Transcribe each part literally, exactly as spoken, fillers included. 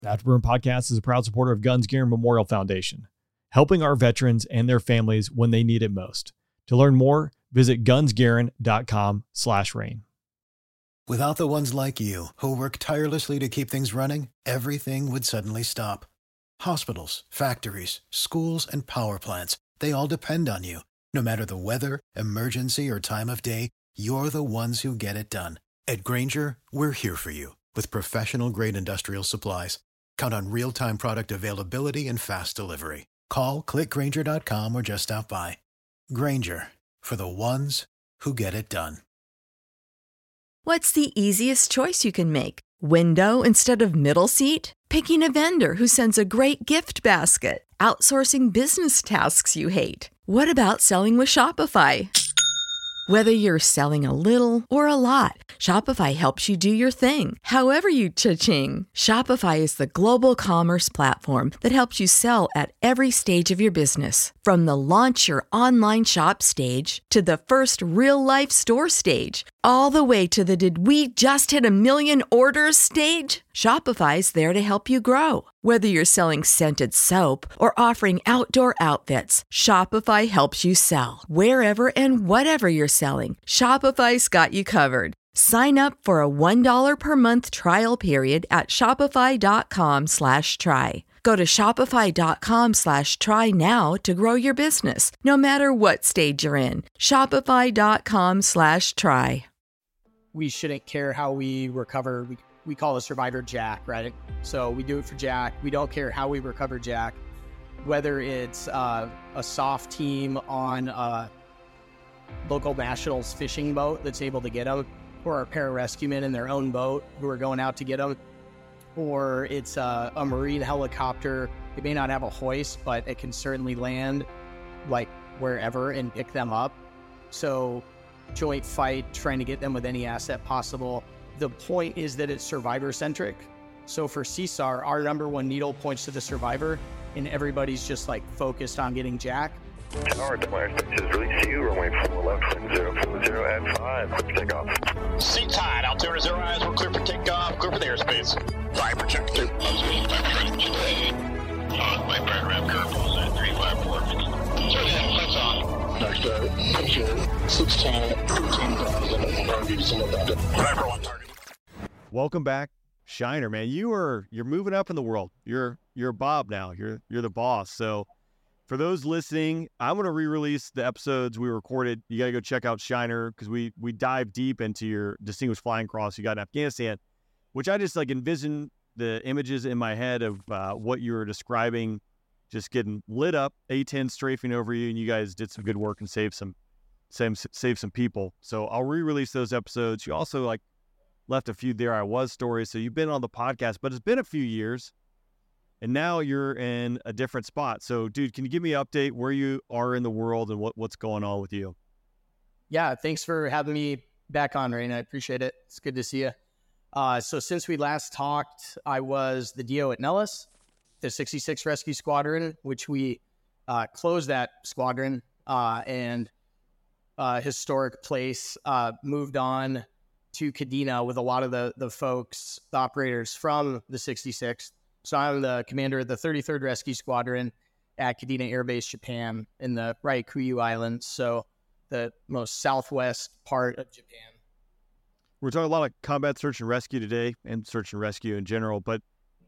The Afterburn Podcast is a proud supporter of Guns Gear Memorial Foundation, helping our veterans and their families when they need it most. To learn more, visit gunsgarin.com slash rain. Without the ones like you, who work tirelessly to keep things running, everything would suddenly stop. Hospitals, factories, schools, and power plants, they all depend on you. No matter the weather, emergency, or time of day, you're the ones who get it done. At Grainger, we're here for you with professional-grade industrial supplies. Count on real-time product availability and fast delivery. Call, click Grainger dot com, or just stop by. Grainger, for the ones who get it done. What's the easiest choice you can make? Window instead of middle seat? Picking a vendor who sends a great gift basket? Outsourcing business tasks you hate? What about selling with Shopify? Whether you're selling a little or a lot, Shopify helps you do your thing, however you cha-ching. Shopify is the global commerce platform that helps you sell at every stage of your business. From the launch your online shop stage to the first real-life store stage, all the way to the did we just hit a million orders stage. Shopify's there to help you grow. Whether you're selling scented soap or offering outdoor outfits, Shopify helps you sell. Wherever and whatever you're selling, Shopify's got you covered. Sign up for a one dollar per month trial period at shopify.com slash try. Go to shopify.com slash try now to grow your business, no matter what stage you're in. Shopify.com slash try. We shouldn't care how we recover. We, we call a survivor Jack, right? So we do it for Jack. We don't care how we recover Jack, whether it's uh, a soft team on a local nationals fishing boat that's able to get them, or a pararescuemen in their own boat who are going out to get them, or it's a, a Marine helicopter. It may not have a hoist, but it can certainly land like wherever and pick them up. So joint fight, trying to get them with any asset possible. The point is that it's survivor-centric. So for C S A R, our number one needle points to the survivor, and everybody's just like focused on getting Jack. Tower, Delaware Station, release you, runway four left, wind zero four zero at five, clear for takeoff. Seat tied, Altimeter zero eyes, we're clear for takeoff, clear for the airspace. Viper check two. Uh, my brand ramp curve was at three five four. So yeah, that's on. Next, uh, picture sixteen, fifteen thousand, target, some of that. Viper one target. Welcome back, Shiner, man. You are you're moving up in the world. You're you're Bob now. You're you're the boss. So for those listening, I'm going to re-release the episodes we recorded. You got to go check out Shiner because we we dive deep into your distinguished flying cross you got in Afghanistan, which I just like envision the images in my head of uh, what you were describing, just getting lit up, A ten strafing over you, and you guys did some good work and saved some, save, save some people. So I'll re-release those episodes. You also like left a few There I Was stories. So you've been on the podcast, but it's been a few years. And now you're in a different spot. So, dude, can you give me an update where you are in the world and what, what's going on with you? Yeah, thanks for having me back on, Rain. I appreciate it. It's good to see you. Uh, so since we last talked, I was the D O at Nellis, the sixty-six Rescue Squadron, which we uh, closed that squadron uh, and uh, historic place, uh, moved on to Kadena with a lot of the, the folks, the operators from the sixty-sixth. So I'm the commander of the thirty-third Rescue Squadron at Kadena Air Base, Japan, in the Ryukyu Islands, so the most southwest part of Japan. We're talking a lot of combat search and rescue today, and search and rescue in general, but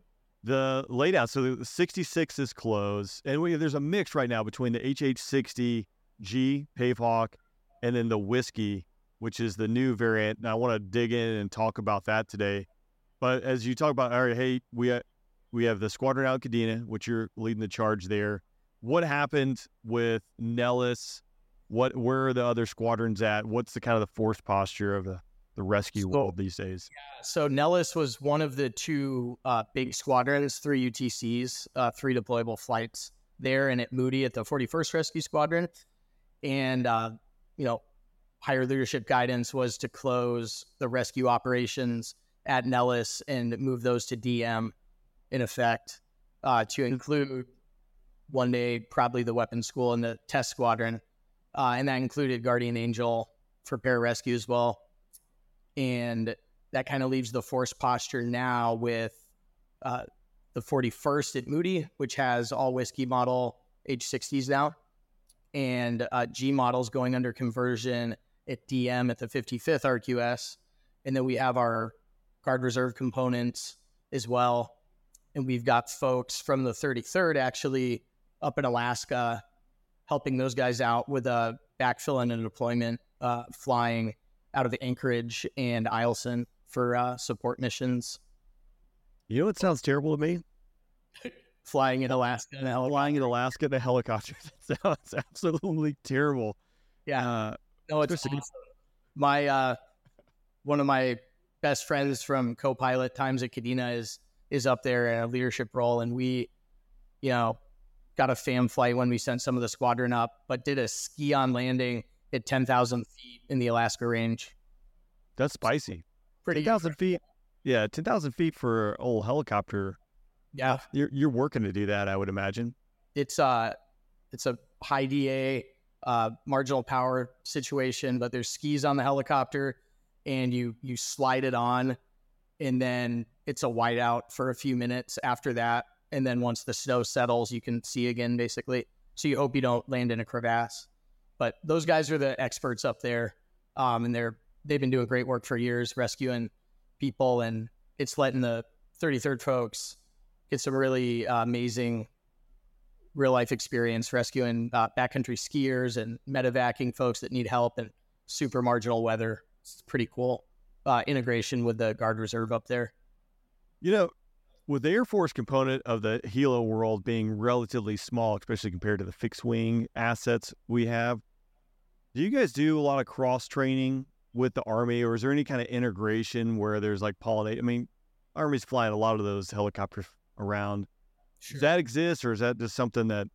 the laydown, so the sixty-six is closed, and we, there's a mix right now between the H H sixty G, Pavehawk, and then the Whiskey, which is the new variant, and I want to dig in and talk about that today. But as you talk about, all right, hey, we uh, We have the squadron out at Kadena, which you're leading the charge there. What happened with Nellis? What, where are the other squadrons at? What's the kind of the force posture of the, the rescue so, world these days? Yeah, so Nellis was one of the two uh, big squadrons, three U T Cs, uh, three deployable flights there, and at Moody at the forty-first Rescue Squadron. And, uh, you know, higher leadership guidance was to close the rescue operations at Nellis and move those to D M. In effect, uh, to include one day probably the weapons school and the test squadron, uh, and that included Guardian Angel for pararescue as well. And that kind of leaves the force posture now with uh, the forty-first at Moody, which has all whiskey model H sixties now, and uh, G models going under conversion at D M at the fifty-fifth A R Q S. And then we have our Guard Reserve components as well. And we've got folks from the thirty-third actually up in Alaska helping those guys out with a backfill and a deployment, uh, flying out of Anchorage and Eielson for uh, support missions. You know what sounds terrible to me? Flying in Alaska in a helicopter. Flying in Alaska in a helicopter. That sounds absolutely terrible. Yeah. Uh, no, it's awesome. My, uh, one of my best friends from co-pilot times at Kadena is, is up there in a leadership role. And we, you know, got a FAM flight when we sent some of the squadron up, but did a ski on landing at ten thousand feet in the Alaska range. That's spicy. Pretty ten thousand feet. Yeah. ten thousand feet for an old helicopter. Yeah. You're, you're working to do that, I would imagine. It's uh it's a high D A, uh, marginal power situation, but there's skis on the helicopter and you, you slide it on and then it's a whiteout for a few minutes after that. And then once the snow settles, you can see again, basically. So you hope you don't land in a crevasse. But those guys are the experts up there. Um, and they're, they've been doing great work for years, rescuing people. And it's letting the thirty-third folks get some really uh, amazing real life experience rescuing uh, backcountry skiers and medevacing folks that need help in super marginal weather. It's pretty cool uh, integration with the Guard Reserve up there. You know, with the Air Force component of the helo world being relatively small, especially compared to the fixed wing assets we have, do you guys do a lot of cross training with the Army, or is there any kind of integration where there's like pollinate? I mean, Army's flying a lot of those helicopters around. Sure. Does that exist, or is that just something that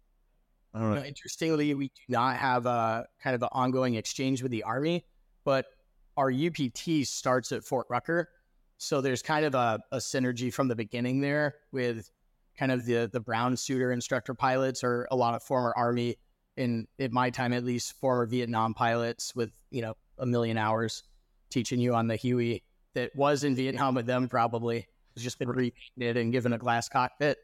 I don't know? No, interestingly, we do not have a kind of an ongoing exchange with the Army, but our U P T starts at Fort Rucker. So there's kind of a, a synergy from the beginning there with kind of the, the brown suitor instructor pilots, or a lot of former Army, in at my time at least, former Vietnam pilots with, you know, a million hours teaching you on the Huey that was in Vietnam with them probably. It's just been repainted and given a glass cockpit.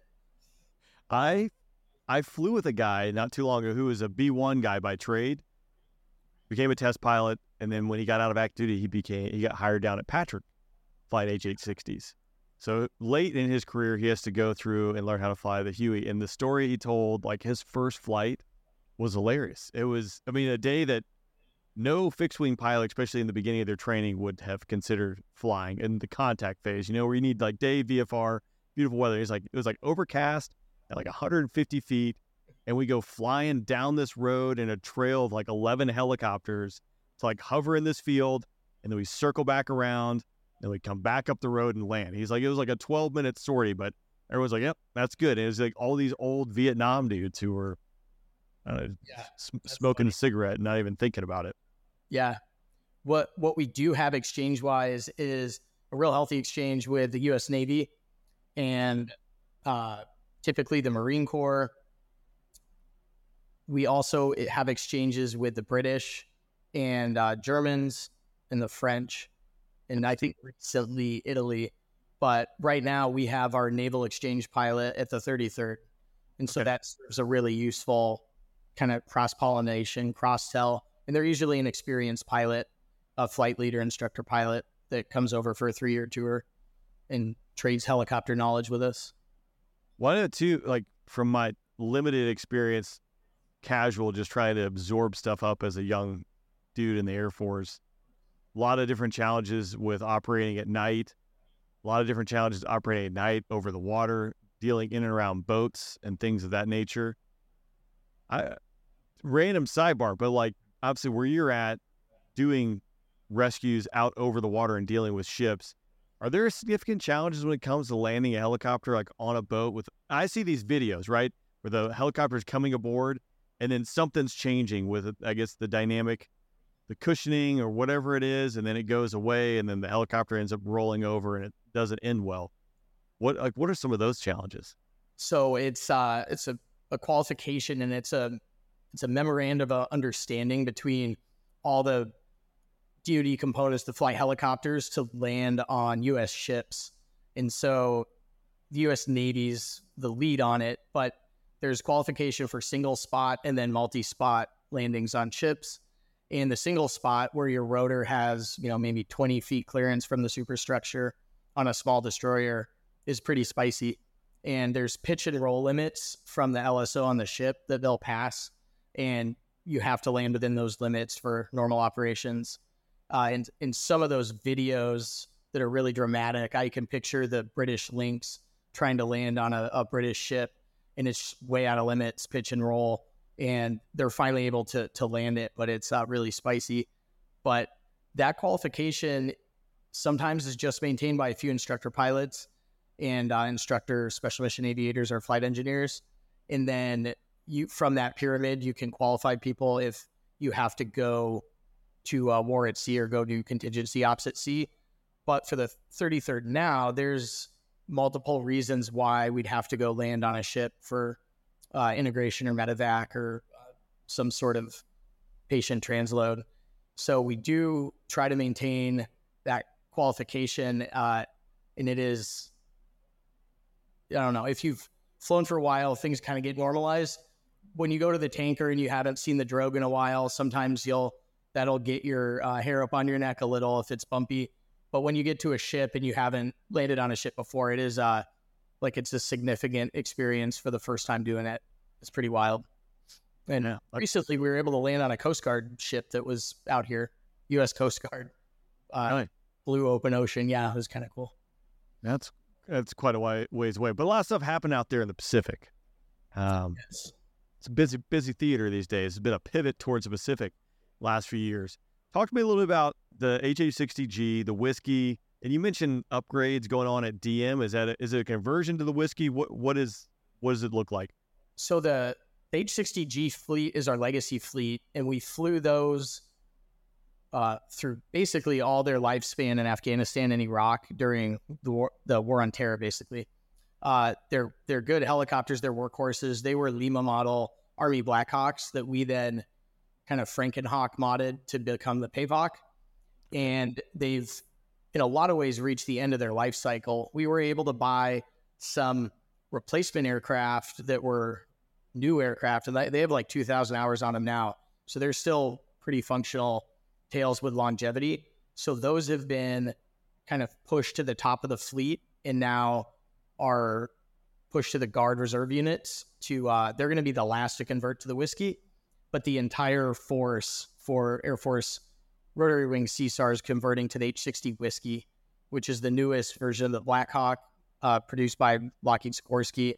I I flew with a guy not too long ago who was a B one guy by trade, became a test pilot, and then when he got out of active duty, he became he got hired down at Patrick, flight H eight sixties. So late in his career, he has to go through and learn how to fly the Huey. And the story he told, like his first flight, was hilarious. It was, I mean, a day that no fixed wing pilot, especially in the beginning of their training, would have considered flying in the contact phase. You know, where you need like day V F R, beautiful weather. It's like it was like overcast at like one hundred fifty feet, and we go flying down this road in a trail of like eleven helicopters to like hover in this field, and then we circle back around, and we come back up the road and land. He's like, it was like a twelve minute sortie, but everyone's like, yep, that's good. And it was like all these old Vietnam dudes who were uh, Yeah, sm- smoking funny. a cigarette and not even thinking about it. Yeah. What what we do have exchange wise is a real healthy exchange with the U S Navy and uh, typically the Marine Corps. We also have exchanges with the British and uh, Germans and the French, and I think recently Italy. But right now we have our naval exchange pilot at the thirty-third. And so Okay. that serves a really useful kind of cross-pollination, cross-sell. And they're usually an experienced pilot, a flight leader, instructor pilot that comes over for a three-year tour and trades helicopter knowledge with us. Why not too, like from my limited experience, casual, just trying to absorb stuff up as a young dude in the Air Force, a lot of different challenges with operating at night, a lot of different challenges operating at night over the water, dealing in and around boats and things of that nature. I random sidebar, but like obviously where you're at doing rescues out over the water and dealing with ships, are there significant challenges when it comes to landing a helicopter like on a boat? With I see these videos, right, where the helicopter is coming aboard and then something's changing with, I guess, the dynamic, the cushioning or whatever it is, and then it goes away, and then the helicopter ends up rolling over and it doesn't end well. What like what are some of those challenges? So it's uh, it's a, a qualification, and it's a it's a memorandum of understanding between all the D O D components to fly helicopters to land on U S ships. And so the U S Navy's the lead on it, but there's qualification for single spot and then multi-spot landings on ships. And the single spot, where your rotor has, you know, maybe twenty feet clearance from the superstructure on a small destroyer, is pretty spicy. And there's pitch and roll limits from the L S O on the ship that they'll pass, and you have to land within those limits for normal operations. Uh, and in some of those videos that are really dramatic, I can picture the British Lynx trying to land on a, a British ship, and it's way out of limits, pitch and roll, and they're finally able to to land it, but it's uh, really spicy. But that qualification sometimes is just maintained by a few instructor pilots and uh, instructor special mission aviators or flight engineers. And then you, from that pyramid, you can qualify people if you have to go to uh, war at sea or go to contingency ops at sea. But for the thirty-third now, there's multiple reasons why we'd have to go land on a ship for uh, integration or medevac or uh, some sort of patient transload. So we do try to maintain that qualification, uh, and it is, I don't know, if you've flown for a while, things kind of get normalized. When you go to the tanker and you haven't seen the drogue in a while, sometimes you'll that'll get your uh, hair up on your neck a little if it's bumpy. But when you get to a ship and you haven't landed on a ship before, it is uh, like it's a significant experience for the first time doing it. It's pretty wild. And uh, recently we were able to land on a Coast Guard ship that was out here, U S Coast Guard, uh, Really? blue open ocean. Yeah, it was kind of cool. That's that's quite a way, ways away. But a lot of stuff happened out there in the Pacific. Um, Yes. It's a busy, busy theater these days. It's been a pivot towards the Pacific last few years. Talk to me a little bit about the H H sixty G, the whiskey, and you mentioned upgrades going on at D M. Is that a, is it a conversion to the whiskey? What what is what does it look like? So the H sixty G fleet is our legacy fleet, and we flew those uh, through basically all their lifespan in Afghanistan and Iraq during the war, the war on terror, basically. Uh, they're they're good helicopters. They're workhorses. They were Lima model Army Blackhawks that we then kind of Frankenhawk modded to become the Pavok. And they've, in a lot of ways, reached the end of their life cycle. We were able to buy some replacement aircraft that were new aircraft, and they have like two thousand hours on them now. So they're still pretty functional tails with longevity. So those have been kind of pushed to the top of the fleet and now are pushed to the Guard reserve units to, uh, they're going to be the last to convert to the whiskey, but the entire force for Air Force rotary wing C SAR is converting to the H sixty whiskey, which is the newest version of the Blackhawk, uh, produced by Lockheed Sikorsky.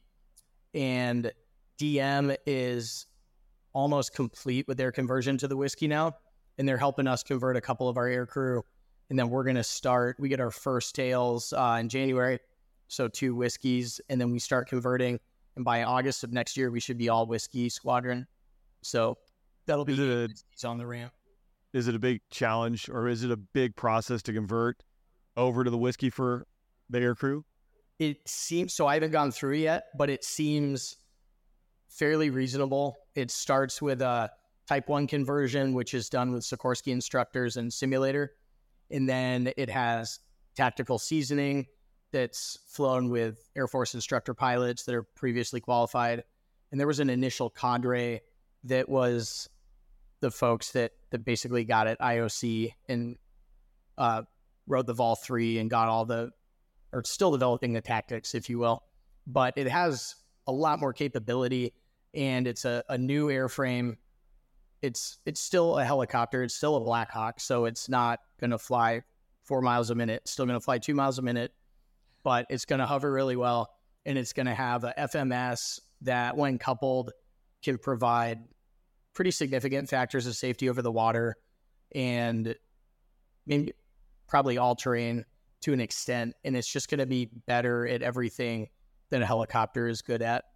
And D M is almost complete with their conversion to the whiskey now, and they're helping us convert a couple of our air crew. And then we're going to start, we get our first tails uh, in January, so two whiskeys, and then we start converting. And by August of next year, we should be all whiskey squadron. So that'll be Is it a- on the ramp. Is it a big challenge, or is it a big process to convert over to the whiskey for the air crew? It seems, so I haven't gone through it yet, but it seems fairly reasonable. It starts with a type one conversion, which is done with Sikorsky instructors and simulator. And then it has tactical seasoning that's flown with Air Force instructor pilots that are previously qualified. And there was an initial cadre that was the folks that, that basically got at I O C and uh, rode the Vol three and got all the, or still developing the tactics, if you will. But it has a lot more capability, and it's a, a new airframe. It's it's still a helicopter. It's still a Blackhawk, so it's not going to fly four miles a minute. It's still going to fly two miles a minute, but it's going to hover really well, and it's going to have a F M S that, when coupled, can provide pretty significant factors of safety over the water, and maybe probably all terrain to an extent. And it's just going to be better at everything that a helicopter is good at.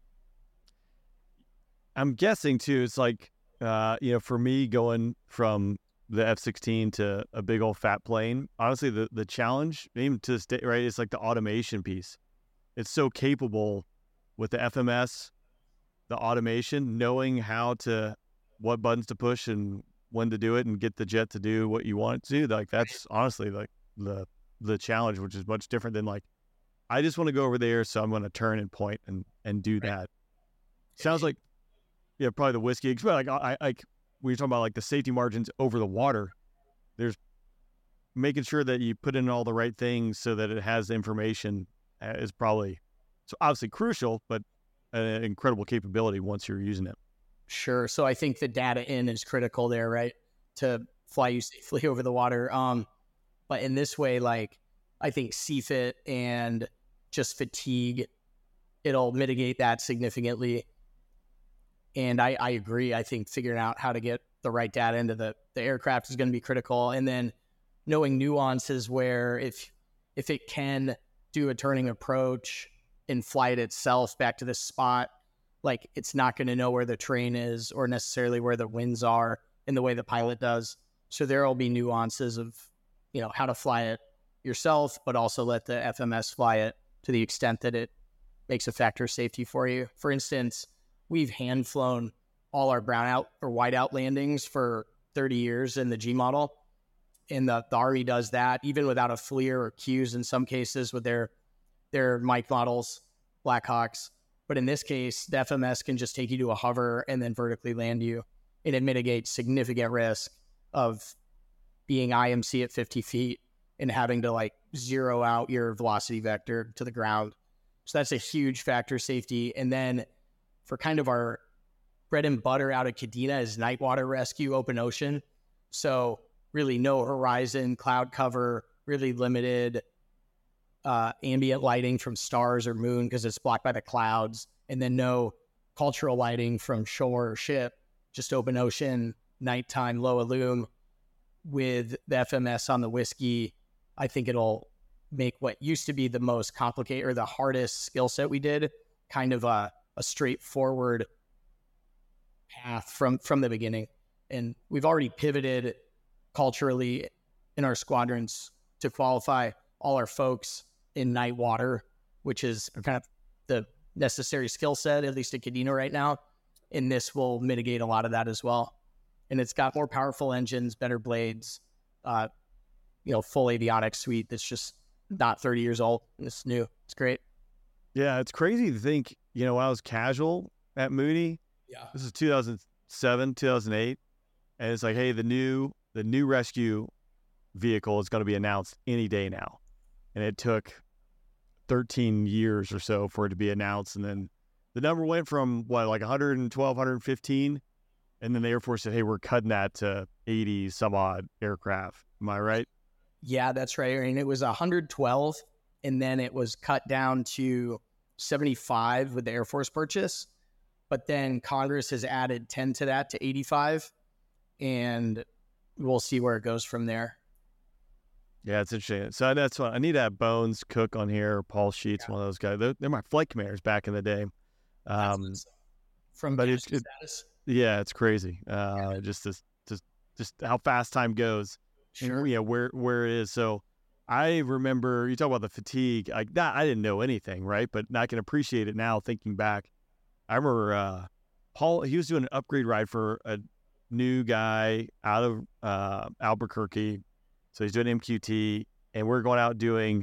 I'm guessing too, it's like, uh, you know, for me going from the F sixteen to a big old fat plane, honestly, the, the challenge, even to this day, right, it's like the automation piece. It's so capable with the F M S, the automation, knowing how to, what buttons to push and when to do it and get the jet to do what you want it to do. Like, that's honestly like the, the challenge, which is much different than like I just want to go over there, so I'm going to turn and point and, and do Right. that. Sounds like, yeah, probably the whiskey. But like, I, I, like, we were talking about like the safety margins over the water. There's making sure that you put in all the right things so that it has information uh, is probably, so obviously crucial, but an incredible capability once you're using it. Sure. So I think the data in is critical there, right? To fly you safely over the water. Um, but in this way, like, I think C F I T and just fatigue, it'll mitigate that significantly. And I, I agree. I think figuring out how to get the right data into the, the aircraft is going to be critical. And then knowing nuances where if if it can do a turning approach and fly it itself back to the spot, like it's not going to know where the terrain is or necessarily where the winds are in the way the pilot does. So there will be nuances of, you know, how to fly it yourself, but also let the F M S fly it to the extent that it makes a factor of safety for you. For instance, we've hand flown all our brownout or whiteout landings for thirty years in the G model. And the, the Army does that even without a FLIR or Qs in some cases with their, their Mike models, Blackhawks. But in this case, the F M S can just take you to a hover and then vertically land you. And it mitigates significant risk of being I M C at fifty feet and having to like zero out your velocity vector to the ground. So that's a huge factor of safety. And then for kind of our bread and butter out of Kadena is night water rescue, open ocean. So really no horizon, cloud cover, really limited uh, ambient lighting from stars or moon because it's blocked by the clouds, and then no cultural lighting from shore or ship, just open ocean, nighttime, low illume. With the F M S on the Whiskey, I think it'll make what used to be the most complicated or the hardest skill set we did kind of a, a straightforward path from, from the beginning. And we've already pivoted culturally in our squadrons to qualify all our folks in night water, which is kind of the necessary skill set, at least at Kadena right now. And this will mitigate a lot of that as well. And it's got more powerful engines, better blades, uh, you know, full avionics suite that's just not thirty years old. And it's new. It's great. Yeah, it's crazy to think, you know, when I was casual at Moody, Yeah. this is two thousand seven, two thousand eight, and it's like, hey, the new the new rescue vehicle is going to be announced any day now. And it took thirteen years or so for it to be announced. And then the number went from, what, like one twelve, one fifteen? And then the Air Force said, hey, we're cutting that to eighty some odd aircraft. Am I right? Yeah, that's right. I mean, it was one twelve, and then it was cut down to seventy-five with the Air Force purchase. But then Congress has added ten to that to eighty-five, and we'll see where it goes from there. Yeah, it's interesting. So that's what I need to have Bones Cook on here, Paul Sheets, yeah. One of those guys. They're, they're my flight commanders back in the day. Um, from but it, it, status. Yeah, it's crazy. Uh, yeah. Just this, just just how fast time goes. Sure. And, yeah, where where it is. So I remember you talk about the fatigue. Like that, I didn't know anything, right? But I can appreciate it now, thinking back. I remember uh, Paul. He was doing an upgrade ride for a new guy out of uh, Albuquerque. So he's doing M Q T, and we're going out doing,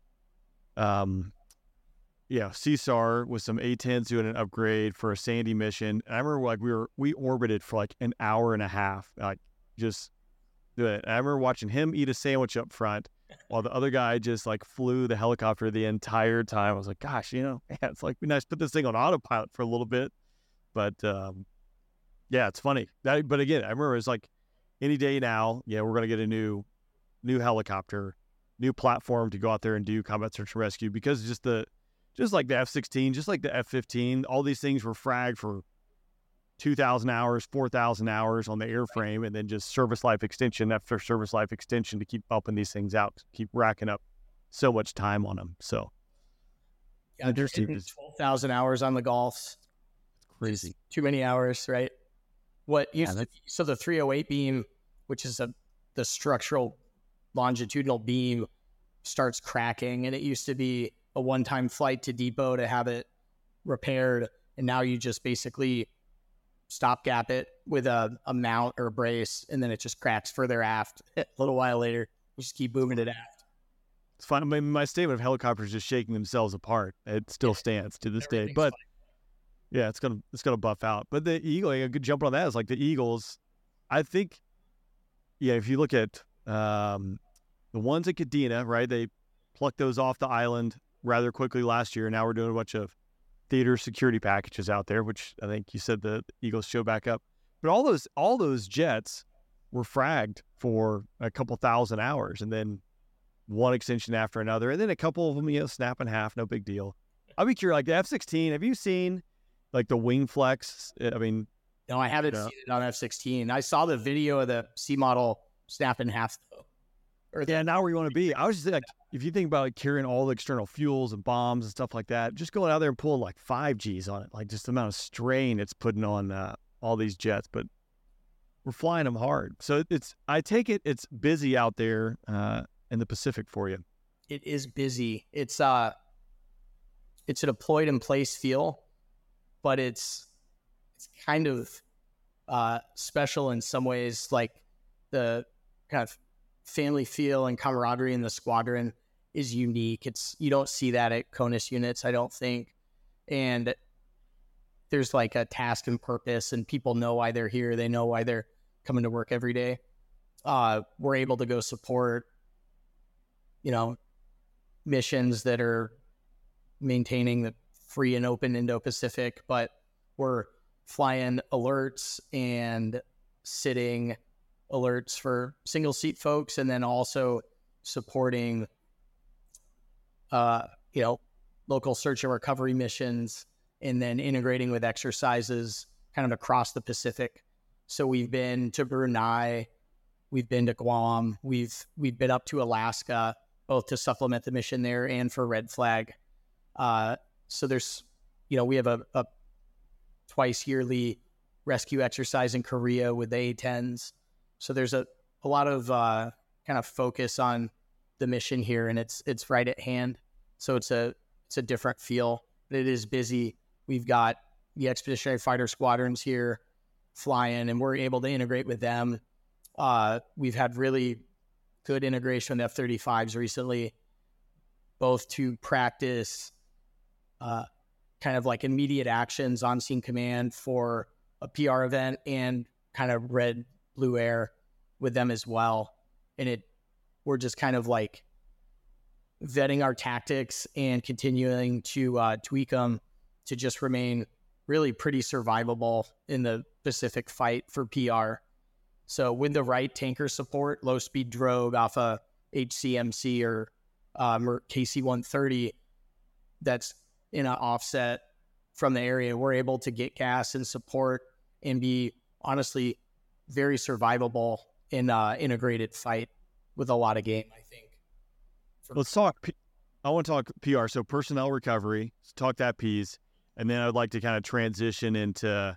um, yeah, C S A R with some A tens doing an upgrade for a Sandy mission. And I remember like we were we orbited for like an hour and a half, like just doing it. And I remember watching him eat a sandwich up front while the other guy just like flew the helicopter the entire time. I was like, gosh, you know, man, it's like be nice to put this thing on autopilot for a little bit, but um, yeah, it's funny. That, but again, I remember it's like any day now. Yeah, we're gonna get a new. new helicopter, new platform to go out there and do combat search and rescue, because just the, just like the F sixteen, just like the F fifteen, all these things were fragged for two thousand hours, four thousand hours on the airframe, and then just service life extension after service life extension to keep bumping these things out, keep racking up so much time on them. So yeah, interesting. twelve thousand hours on the Golfs. It's crazy. It's too many hours, right? What used yeah, to, so the three oh eight beam, which is a the structural longitudinal beam, starts cracking, and it used to be a one-time flight to depot to have it repaired, and now you just basically stopgap it with a, a mount or a brace, and then it just cracks further aft. A little while later, you just keep moving it aft. It's fine. I mean, my statement of helicopters just shaking themselves apart, it still stands to this day. But fine. yeah, it's gonna it's gonna buff out. But the Eagle, a good jump on that is like the Eagles. I think, yeah, if you look at um, the ones at Kadena, right? They plucked those off the island rather quickly last year. Now we're doing a bunch of theater security packages out there, which I think you said the Eagles show back up. But all those all those jets were fragged for a couple thousand hours, and then one extension after another, and then a couple of them, you know, snap in half, no big deal. I'll be curious, like the F sixteen, have you seen like the wing flex? I mean, no, I haven't you know. seen it on F sixteen. I saw the video of the C model snap in half though. Or yeah, now where you want to be. I was just like, if you think about like carrying all the external fuels and bombs and stuff like that, just going out there and pulling like five G's on it, like just the amount of strain it's putting on uh, all these jets, but we're flying them hard. So it's, I take it, it's busy out there uh, in the Pacific for you. It is busy. It's uh, it's a deployed in place feel, but it's it's kind of uh, special in some ways, like the kind of family feel and camaraderie in the squadron is unique. It's, you don't see that at CONUS units, I don't think. And there's like a task and purpose, and people know why they're here. They know why they're coming to work every day. Uh, we're able to go support, you know, missions that are maintaining the free and open Indo-Pacific, but we're flying alerts and sitting alerts for single seat folks, and then also supporting, uh, you know, local search and recovery missions, and then integrating with exercises kind of across the Pacific. So we've been to Brunei, we've been to Guam, we've we've been up to Alaska, both to supplement the mission there and for Red Flag. Uh, so there's, you know, we have a, a twice yearly rescue exercise in Korea with the A tens. So there's a, a lot of uh, kind of focus on the mission here, and it's it's right at hand. So it's a it's a different feel, but it is busy. We've got the Expeditionary Fighter Squadrons here flying, and we're able to integrate with them. Uh, we've had really good integration with F thirty-fives recently, both to practice uh, kind of like immediate actions on scene command for a P R event, and kind of red blue air with them as well. And it, we're just kind of like vetting our tactics and continuing to uh, tweak them to just remain really pretty survivable in the Pacific fight for P R. So with the right tanker support, low speed drogue off a H C M C or um, or K C one thirty that's in an offset from the area, we're able to get gas and support and be honestly very survivable in uh integrated fight with a lot of game, I think. Let's talk. P- I want to talk P R. So personnel recovery, let's talk that piece. And then I'd like to kind of transition into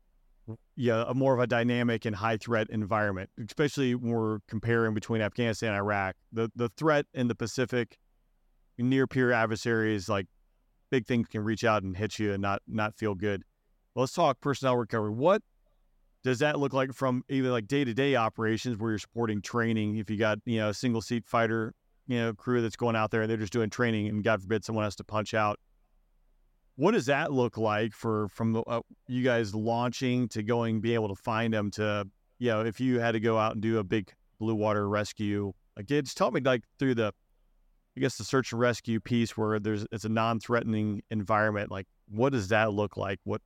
yeah, a more of a dynamic and high threat environment, especially when we're comparing between Afghanistan and Iraq. The the threat in the Pacific, near peer adversaries, like big things can reach out and hit you and not not feel good. Well, let's talk personnel recovery. What does that look like from either like day-to-day operations where you're supporting training? If you got, you know, a single seat fighter, you know, crew that's going out there and they're just doing training, and God forbid someone has to punch out. What does that look like for from the, uh, you guys launching to going, being able to find them to, you know, if you had to go out and do a big blue water rescue, like, yeah, just tell me like through the, I guess the search and rescue piece where there's, it's a non-threatening environment. Like, what does that look like? What?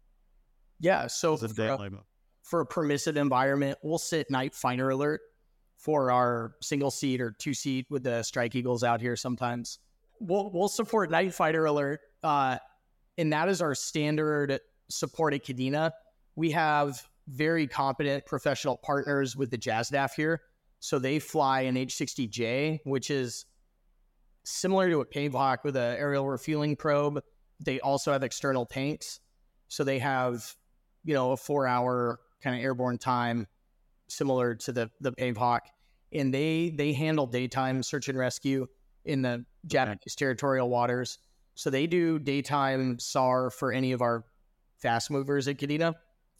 Yeah. So for a, for a permissive environment, we'll sit night finder alert for our single seat or two seat with the Strike Eagles out here. Sometimes we'll, we'll support night fighter alert. Uh, And that is our standard support at Kadena. We have very competent professional partners with the JASDAF here. So they fly an H sixty J, which is similar to a PAVOC with an aerial refueling probe. They also have external tanks. So they have, you know, a four hour kind of airborne time similar to the, the PAVOC. And they, they handle daytime search and rescue in the Japanese territorial waters. So they do daytime S A R for any of our fast movers at Kadena.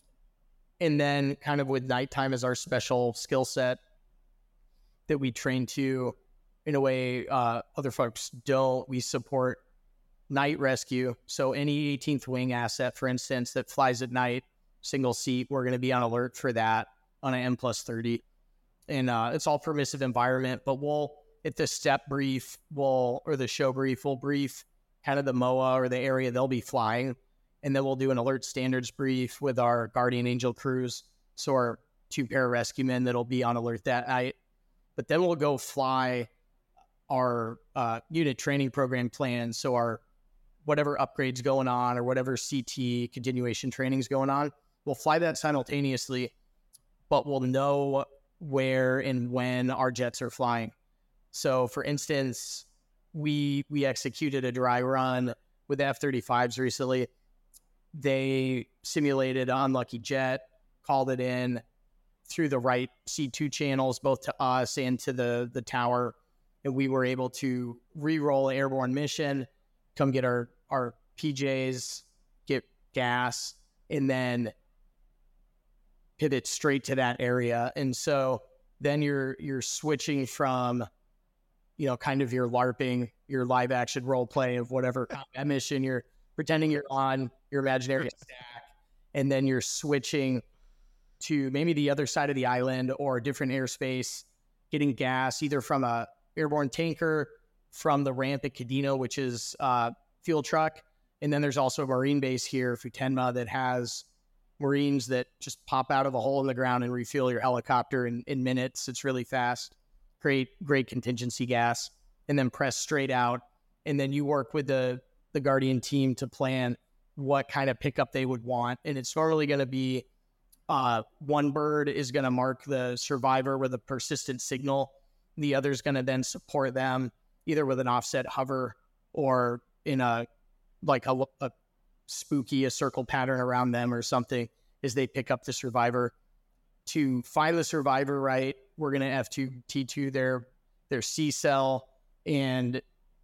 And then kind of with nighttime as our special skill set that we train to in a way uh, other folks don't. We support night rescue. So any eighteenth Wing asset, for instance, that flies at night, single seat, we're going to be on alert for that on an M plus thirty. And uh, it's all permissive environment, but we'll, at the step brief, we'll, or the show brief, we'll brief kind of the M O A or the area they'll be flying. And then we'll do an alert standards brief with our Guardian Angel crews. So our two pararescuemen that'll be on alert that night. But then we'll go fly our uh, unit training program plan. So our whatever upgrades going on or whatever C T continuation training is going on, we'll fly that simultaneously, but we'll know where and when our jets are flying. So for instance, we we executed a dry run with F thirty-fives recently. They simulated an unlucky jet, called it in through the right C two channels, both to us and to the, the tower. And we were able to re-roll an airborne mission, come get our, our P Js, get gas, and then pivot straight to that area. And so then you're you're switching from, you know, kind of your LARPing, your live action role play of whatever combat mission you're pretending you're on, your imaginary stack, and then you're switching to maybe the other side of the island or a different airspace, getting gas either from a airborne tanker, from the ramp at Cadino, which is uh, fuel truck. And then there's also a Marine base here, Futenma, that has Marines that just pop out of a hole in the ground and refuel your helicopter in, in minutes. It's really fast. Great, great contingency gas. And then press straight out. And then you work with the, the Guardian team to plan what kind of pickup they would want. And it's normally going to be uh, one bird is going to mark the survivor with a persistent signal. The other is going to then support them either with an offset hover or in a like a, a spooky, a circle pattern around them or something as they pick up the survivor. To find the survivor, right, we're going to F two T two their, their C-cell, and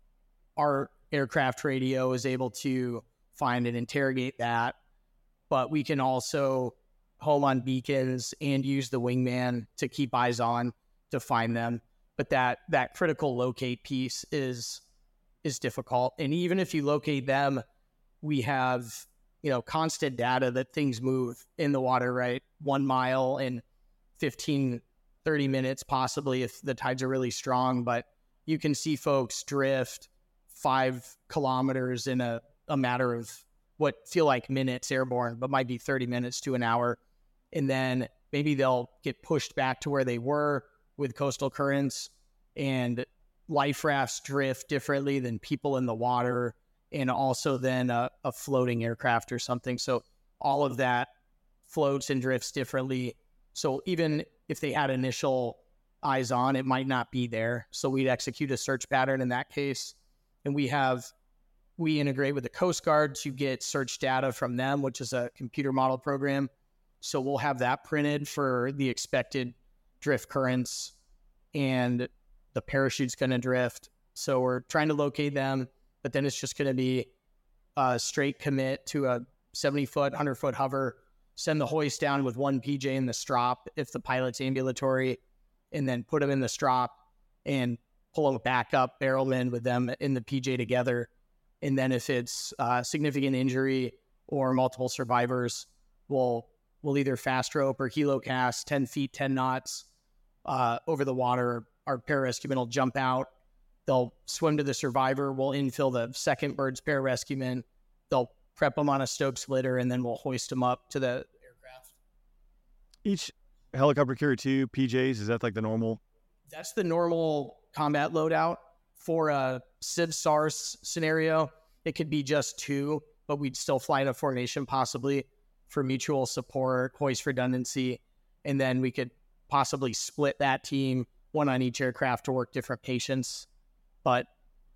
our aircraft radio is able to find and interrogate that. But we can also home on beacons and use the wingman to keep eyes on to find them. But that that critical locate piece is is difficult. And even if you locate them, we have, you know, constant data that things move in the water, right? One mile in fifteen, thirty minutes, possibly if the tides are really strong. But you can see folks drift five kilometers in a, a matter of what feel like minutes airborne, but might be thirty minutes to an hour. And then maybe they'll get pushed back to where they were with coastal currents, and life rafts drift differently than people in the water, and also then a, a floating aircraft or something. So all of that floats and drifts differently. So even if they had initial eyes on, it might not be there. So we'd execute a search pattern in that case. And we have, we integrate with the Coast Guard to get search data from them, which is a computer model program. So we'll have that printed for the expected drift currents, and the parachute's going to drift. So we're trying to locate them, but then it's just going to be a straight commit to a seventy foot, one hundred foot hover, send the hoist down with one P J in the strop if the pilot's ambulatory, and then put them in the strop and pull them back up, barrel in with them in the P J together. And then if it's uh, significant injury or multiple survivors, we'll we'll either fast rope or helocast ten feet, ten knots uh, over the water. Our pararescuemen will jump out. They'll swim to the survivor. We'll infill the second bird's pararescuemen. They'll prep them on a Stokes litter, and then we'll hoist them up to the aircraft. Each helicopter carry two P Js. Is that like the normal? That's the normal combat loadout. For a Civ SARS scenario, it could be just two, but we'd still fly in a formation possibly for mutual support, hoist redundancy, and then we could possibly split that team, one on each aircraft, to work different patients. But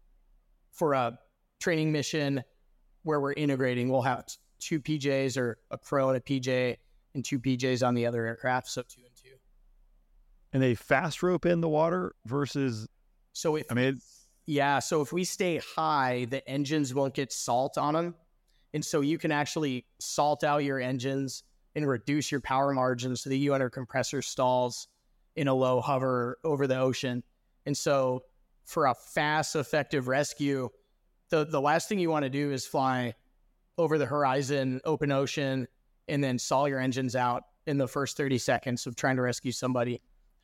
for a training mission where we're integrating, we'll have two P Js or a crow and a P J and two P Js on the other aircraft, so two and two. And they fast rope in the water versus... So if... I mean... Yeah, so if we stay high, the engines won't get salt on them. And so you can actually salt out your engines and reduce your power margins so that you under compressor stalls in a low hover over the ocean. And so for a fast, effective rescue, the, the last thing you want to do is fly over the horizon, open ocean, and then saw your engines out in the first thirty seconds of trying to rescue somebody.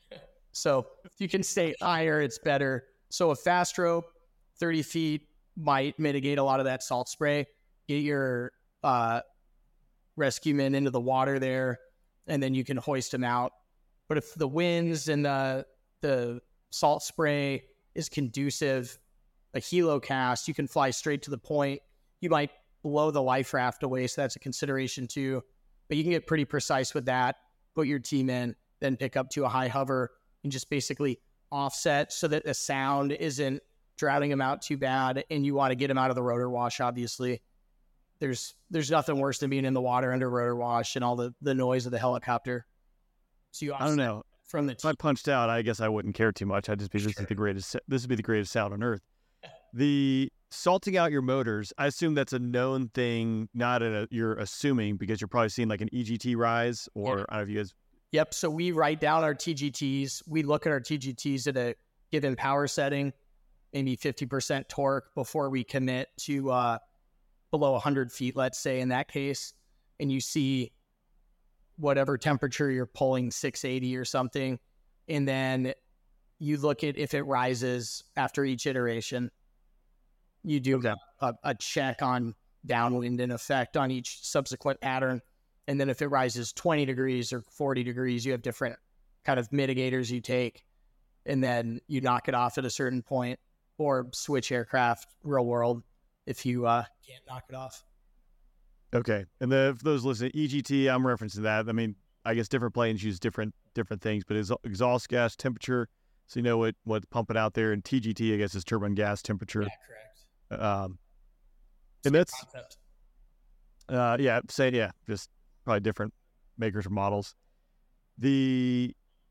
So if you can stay higher, it's better. So a fast rope, thirty feet, might mitigate a lot of that salt spray. Get your uh, rescue men into the water there, and then you can hoist them out. But if the winds and the, the salt spray is conducive, a helo cast, you can fly straight to the point. You might blow the life raft away, so that's a consideration too. But you can get pretty precise with that, put your team in, then pick up to a high hover and just basically offset so that the sound isn't drowning them out too bad, and you want to get them out of the rotor wash, obviously. There's there's nothing worse than being in the water under rotor wash and all the, the noise of the helicopter. So you I don't know. From the if I punched out, I guess I wouldn't care too much. I'd just be, this is the greatest, this would be the greatest sound on earth. The salting out your motors, I assume that's a known thing, not a, you're assuming because you're probably seeing like an E G T rise or, Yep. I don't know if you guys. Yep. So we write down our T G Ts. We look at our T G Ts at a given power setting, maybe fifty percent torque before we commit to uh, below one hundred feet, let's say in that case. And you see whatever temperature you're pulling, six eighty or something. And then you look at if it rises after each iteration. You do Okay. a, a check on downwind and effect on each subsequent pattern. And then if it rises twenty degrees or forty degrees, you have different kind of mitigators you take. And then you knock it off at a certain point or switch aircraft real world if you uh, can't knock it off. Okay. And the, for those listening, E G T, I'm referencing that. I mean, I guess different planes use different different things, but it's exhaust gas temperature, so you know what what's pumping out there. And T G T, I guess, is turbine gas temperature. Yeah, correct. Um, and that's, Concept. uh, yeah, say, yeah, just probably different makers or models. The,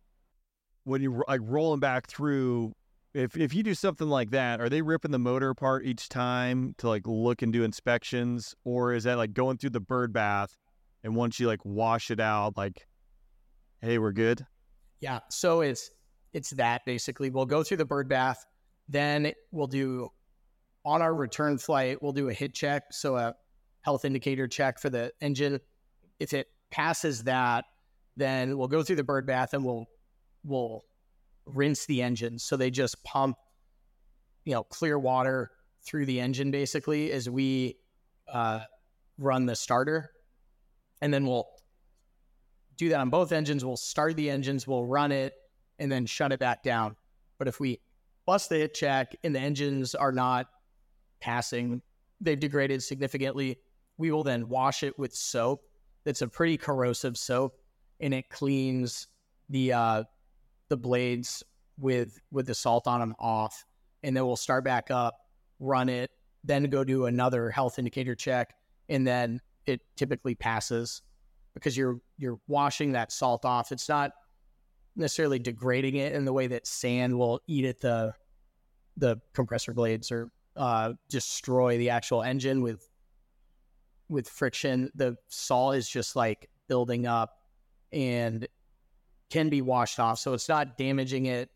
when you like rolling back through, if if you do something like that, are they ripping the motor apart each time to like look and do inspections, or is that like going through the bird bath and once you like wash it out, like, hey, we're good? Yeah. So it's it's that basically. We'll go through the bird bath, then we'll do on our return flight, we'll do a hit check, so a health indicator check for the engine. If it passes that, then we'll go through the bird bath and we'll we'll rinse the engine. So they just pump, you know, clear water through the engine basically as we uh, run the starter, and then we'll do that on both engines. We'll start the engines, we'll run it, and then shut it back down. But if we bust the hit check and the engines are not passing, they've degraded significantly, we will then wash it with soap. That's a pretty corrosive soap, and it cleans the uh, the blades with with the salt on them off. And then we'll start back up, run it, then go do another health indicator check, and then it typically passes because you're you're washing that salt off. It's not necessarily degrading it in the way that sand will eat at the the compressor blades or uh, destroy the actual engine with with friction. The salt is just like building up and can be washed off. So it's not damaging it.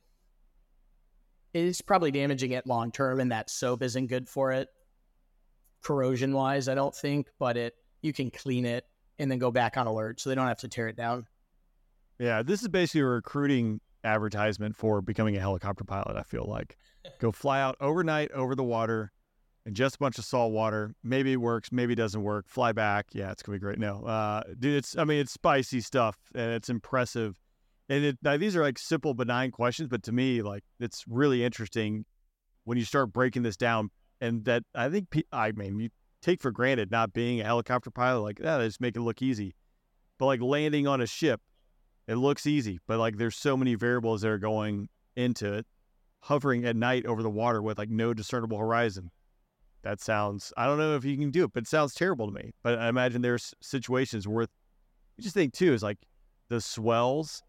It's probably damaging it long term, and that soap isn't good for it corrosion wise, I don't think, but it you can clean it and then go back on alert so they don't have to tear it down. Yeah, this is basically a recruiting advertisement for becoming a helicopter pilot, I feel like. Go fly out overnight over the water and just a bunch of salt water. Maybe it works, maybe it doesn't work. Fly back. Yeah, it's going to be great. No, uh, dude, it's, I mean, it's spicy stuff and it's impressive. And it, now these are like simple, benign questions, but to me, like, it's really interesting when you start breaking this down. And that I think, pe- I mean, you take for granted not being a helicopter pilot, like, yeah, they just make it look easy. But like landing on a ship, it looks easy, but like there's so many variables that are going into it. Hovering at night over the water with like no discernible horizon. That sounds, I don't know if you can do it, but it sounds terrible to me. But I imagine there's situations where you just think too is like the swells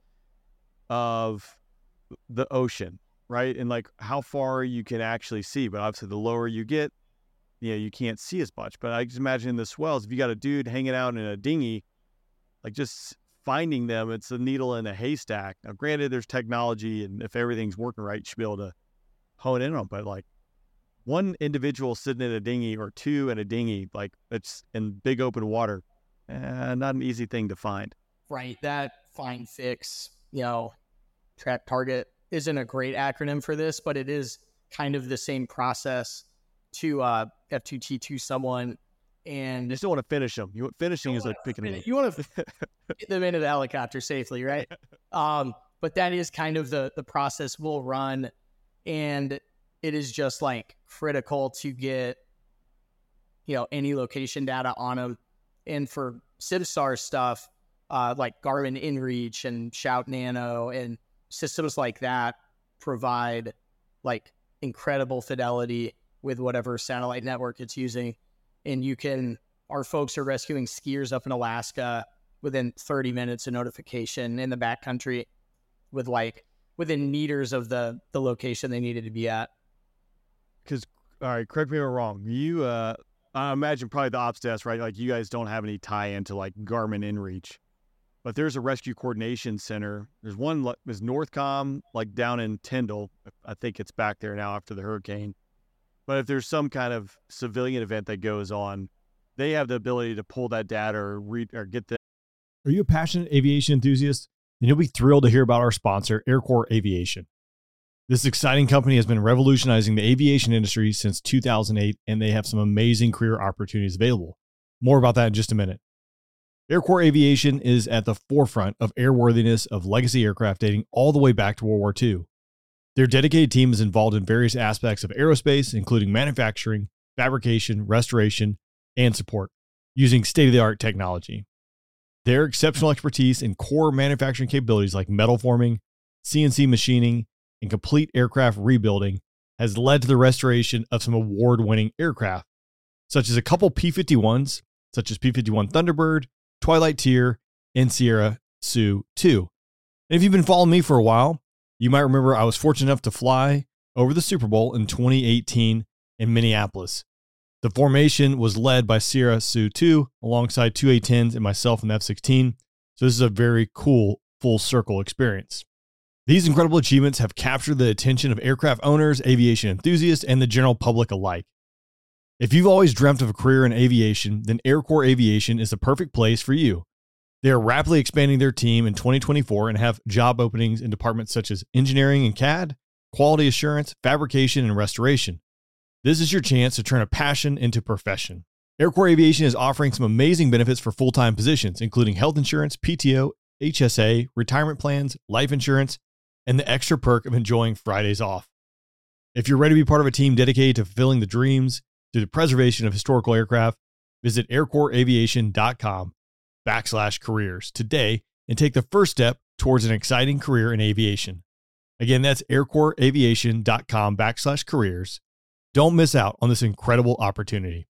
of the ocean, right? And like how far you can actually see. But obviously the lower you get, you know, you can't see as much. But I just imagine the swells, if you got a dude hanging out in a dinghy, like just finding them, it's a needle in a haystack. Now, granted, there's technology, and if everything's working right, you should be able to hone in on, but like one individual sitting in a dinghy or two in a dinghy, like it's in big open water, eh, not an easy thing to find. Right. That find, fix, you know, track, target isn't a great acronym for this, but it is kind of the same process to uh, F two T two someone. And you still want to finish them. You finishing is like picking them. them. You want to get them into the helicopter safely, right? Um, but that is kind of the the process we'll run, and it is just like critical to get, you know, any location data on them. And for SimStar stuff, uh, like Garmin InReach and Shout Nano and systems like that provide like incredible fidelity with whatever satellite network it's using. And you can, our folks are rescuing skiers up in Alaska within thirty minutes of notification in the backcountry with like within meters of the, the location they needed to be at. Because, all right, correct me if I'm wrong. You, uh, I imagine probably the ops desk, right? Like you guys don't have any tie-in to like Garmin InReach, but there's a rescue coordination center. There's one, there's Northcom, like down in Tyndall. I think it's back there now after the hurricane. But if there's some kind of civilian event that goes on, they have the ability to pull that data or read or get the. Are you a passionate aviation enthusiast? Then you'll be thrilled to hear about our sponsor, Aircore Aviation. This exciting company has been revolutionizing the aviation industry since two thousand eight, and they have some amazing career opportunities available. More about that in just a minute. Aircore Aviation is at the forefront of airworthiness of legacy aircraft dating all the way back to World War Two. Their dedicated team is involved in various aspects of aerospace, including manufacturing, fabrication, restoration, and support, using state-of-the-art technology. Their exceptional expertise in core manufacturing capabilities like metal forming, C N C machining, and complete aircraft rebuilding has led to the restoration of some award-winning aircraft, such as a couple P fifty-ones, such as P fifty-one Thunderbird, Twilight Tier, and Sierra Sioux two. And if you've been following me for a while, you might remember I was fortunate enough to fly over the Super Bowl in twenty eighteen in Minneapolis. The formation was led by Sierra Sioux two alongside two A tens and myself in the F sixteen, so this is a very cool full circle experience. These incredible achievements have captured the attention of aircraft owners, aviation enthusiasts, and the general public alike. If you've always dreamt of a career in aviation, then Aircore Aviation is the perfect place for you. They are rapidly expanding their team in twenty twenty-four and have job openings in departments such as engineering and C A D, quality assurance, fabrication, and restoration. This is your chance to turn a passion into profession. Aircore Aviation is offering some amazing benefits for full-time positions, including health insurance, P T O, H S A, retirement plans, life insurance, and the extra perk of enjoying Fridays off. If you're ready to be part of a team dedicated to fulfilling the dreams through the preservation of historical aircraft, visit aircoreaviation.com backslash careers today and take the first step towards an exciting career in aviation. Again, that's aircoreaviation.com backslash careers. Don't miss out on this incredible opportunity.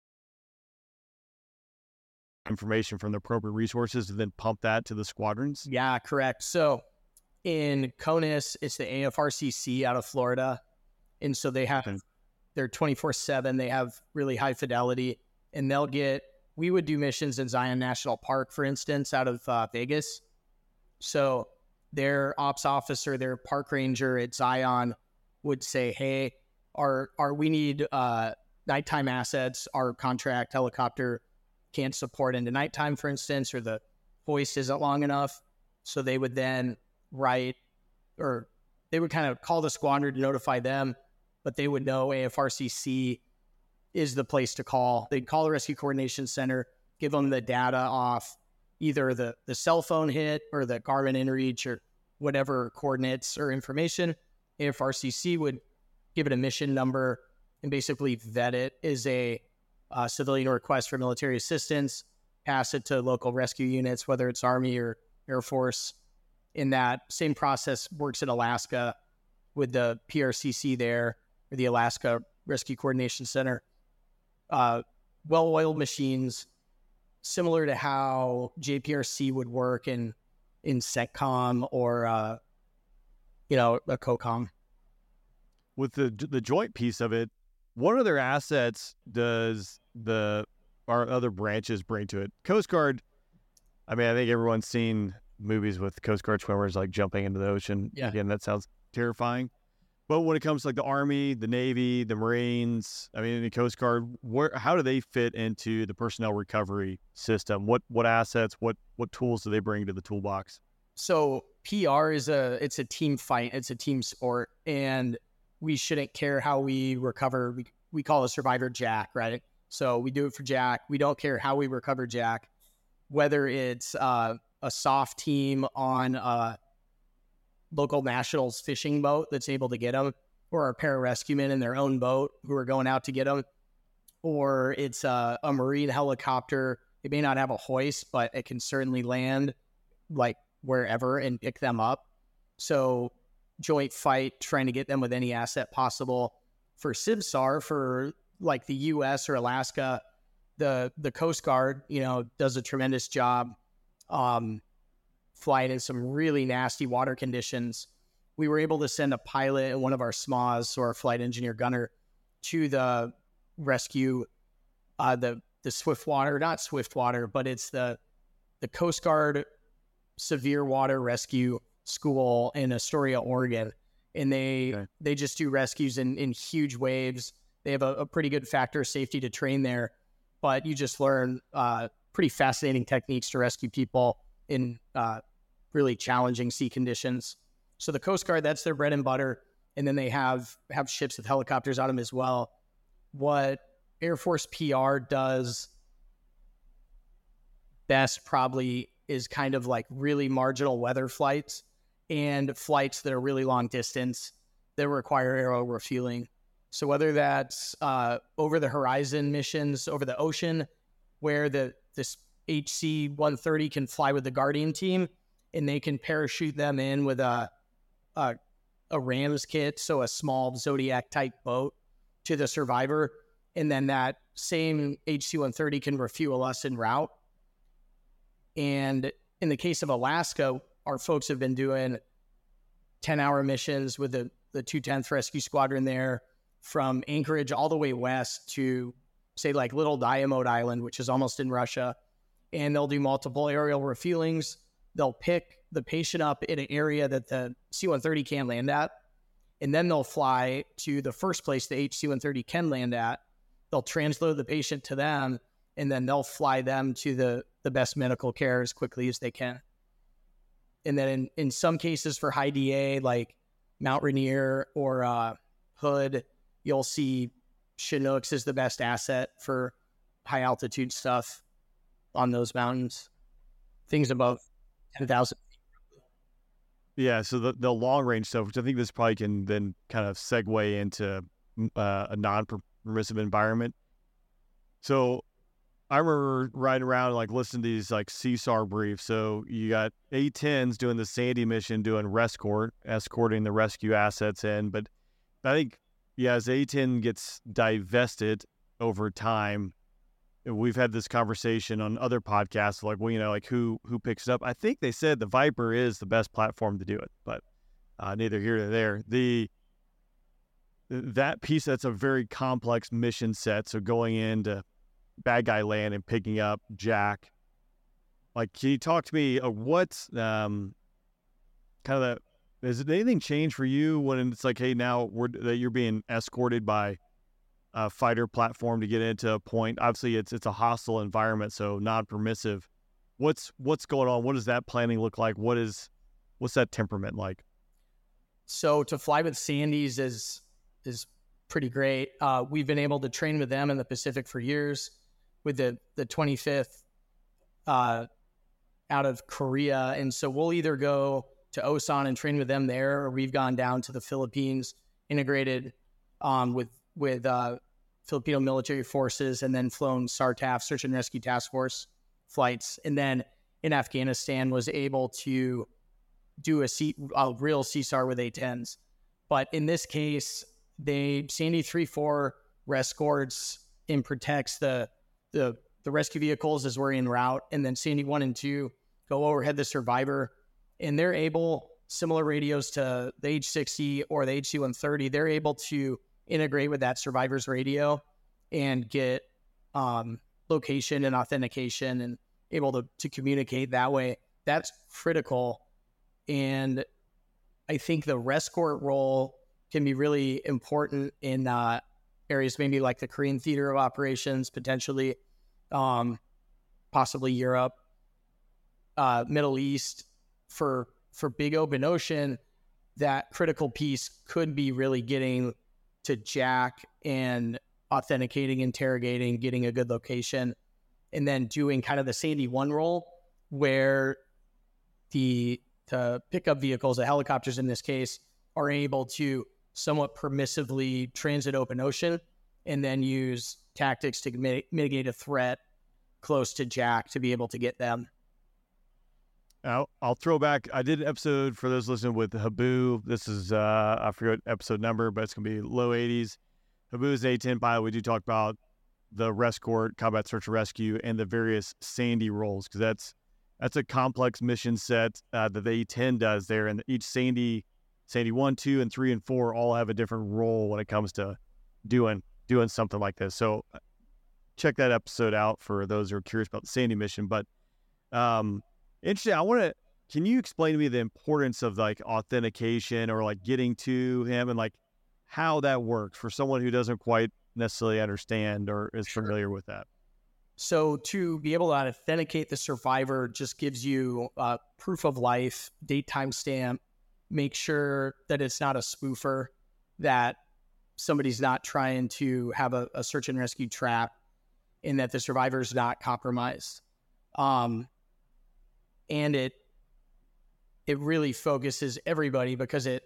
Information from the appropriate resources and then pump that to the squadrons? Yeah, correct. So in CONUS, it's the A F R C C out of Florida. And so they have, they're twenty-four seven. They have really high fidelity, and they'll get, we would do missions in Zion National Park, for instance, out of uh, Vegas. So their ops officer, their park ranger at Zion would say, hey, our, our, we need uh, nighttime assets. Our contract helicopter can't support into nighttime, for instance, or the hoist isn't long enough. So they would then write, or they would kind of call the squadron to notify them, but they would know A F R C C is the place to call. They'd call the Rescue Coordination Center, give them the data off either the, the cell phone hit or the Garmin InReach or whatever coordinates or information. A F R C C would give it a mission number and basically vet it as a uh, civilian request for military assistance, pass it to local rescue units, whether it's Army or Air Force. In that same process works in Alaska with the P R C C there, or the Alaska Rescue Coordination Center. Uh, well-oiled machines, similar to how J P R C would work in in CENTCOM or uh, you know, a COCOM. With the the joint piece of it, what other assets does the our other branches bring to it? Coast Guard, I mean, I think everyone's seen movies with Coast Guard swimmers like jumping into the ocean. Yeah. Again, that sounds terrifying. But when it comes to like the Army, the Navy, the Marines, I mean, the Coast Guard, where how do they fit into the personnel recovery system? What what assets, what what tools do they bring to the toolbox? So P R is a it's a team fight, it's a team sport, and we shouldn't care how we recover. We we call a survivor Jack, right? So we do it for Jack. We don't care how we recover Jack, whether it's uh, a soft team on a local nationals fishing boat that's able to get them, or a pararescuemen in their own boat who are going out to get them, or it's a, a Marine helicopter. It may not have a hoist, but it can certainly land like wherever and pick them up. So joint fight, trying to get them with any asset possible. For C B S A R, for like the U S or Alaska, the the Coast Guard, you know, does a tremendous job um, flying in some really nasty water conditions. We were able to send a pilot and one of our S M As, so our flight engineer gunner, to the rescue, uh, the the Swiftwater, not Swiftwater, but it's the the Coast Guard Severe Water Rescue School in Astoria, Oregon. And they okay. they just do rescues in, in huge waves. They have a, a pretty good factor of safety to train there, but you just learn uh, pretty fascinating techniques to rescue people in uh, really challenging sea conditions. So the Coast Guard, that's their bread and butter. And then they have, have ships with helicopters on them as well. What Air Force P R does best probably is kind of like really marginal weather flights and flights that are really long distance that require aero refueling. So whether that's uh, over the horizon missions over the ocean, where the this H C one thirty can fly with the Guardian team, and they can parachute them in with a a, a RAMS kit, so a small Zodiac type boat, to the Survivor, and then that same H C one thirty can refuel us en route. And in the case of Alaska, our folks have been doing ten-hour missions with the, the two tenth Rescue Squadron there from Anchorage all the way west to, say, like Little Diamond Island, which is almost in Russia. And they'll do multiple aerial refuelings. They'll pick the patient up in an area that the C one thirty can't land at, and then they'll fly to the first place the H C one thirty can land at. They'll transload the patient to them, and then they'll fly them to the, the best medical care as quickly as they can. And then in, in some cases for high D A, like Mount Rainier or uh, Hood, you'll see Chinooks is the best asset for high altitude stuff on those mountains. Things above ten thousand. Yeah, so the, the long range stuff, which I think this probably can then kind of segue into uh, a non-permissive environment. So I remember riding around and like listening to these like C S A R briefs. So you got A tens doing the Sandy mission, doing rescort, escorting the rescue assets in. But I think, yeah, as A ten gets divested over time, we've had this conversation on other podcasts, like, well, you know, like who who picks it up. I think they said the Viper is the best platform to do it, but uh, neither here nor there. The that piece, that's a very complex mission set. So going into bad guy land and picking up Jack, like, can you talk to me of what's um, kind of the, has anything changed for you when it's like, hey, now we're that you're being escorted by a fighter platform to get into a point? Obviously, it's it's a hostile environment, so non-permissive. What's what's going on? What does that planning look like? What is what's that temperament like? So to fly with Sandys is is pretty great. Uh, we've been able to train with them in the Pacific for years, with the the twenty-fifth uh, out of Korea, and so we'll either go to Osan and train with them there, or we've gone down to the Philippines, integrated um, with with uh, Filipino military forces, and then flown S A R T A F, Search and Rescue Task Force flights. And then in Afghanistan was able to do a, C, a real C S A R with A tens. But in this case, they Sandy three four rescorts and protects the, the, the rescue vehicles as we're en route. And then Sandy one and two go overhead the Survivor. And they're able, similar radios to the H sixty or the H C one thirty, they're able to integrate with that Survivor's radio and get um, location and authentication and able to, to communicate that way. That's critical. And I think the rescort role can be really important in uh, areas maybe like the Korean theater of operations, potentially, um, possibly Europe, uh, Middle East. For for big open ocean, that critical piece could be really getting to jack and authenticating, interrogating, getting a good location, and then doing kind of the Sandy one role where the, the pickup vehicles, the helicopters in this case, are able to somewhat permissively transit open ocean and then use tactics to mitigate a threat close to jack to be able to get them. I'll, I'll throw back. I did an episode for those listening with Habu. This is, uh, I forget episode number, but it's going to be low eighties. Habu is A ten pilot. We do talk about the Rescort, combat search and rescue, and the various Sandy roles, because that's that's a complex mission set uh, that the A ten does there. And each Sandy, Sandy one, two, and three, and four all have a different role when it comes to doing doing something like this. So check that episode out for those who are curious about the Sandy mission. But um, interesting. I want to, can you explain to me the importance of like authentication or like getting to him and like how that works for someone who doesn't quite necessarily understand or is Sure. familiar with that? So to be able to authenticate the survivor just gives you uh, proof of life, date, time stamp, make sure that it's not a spoofer, that somebody's not trying to have a, a search and rescue trap, and that the survivor's not compromised. Um, and it it really focuses everybody because it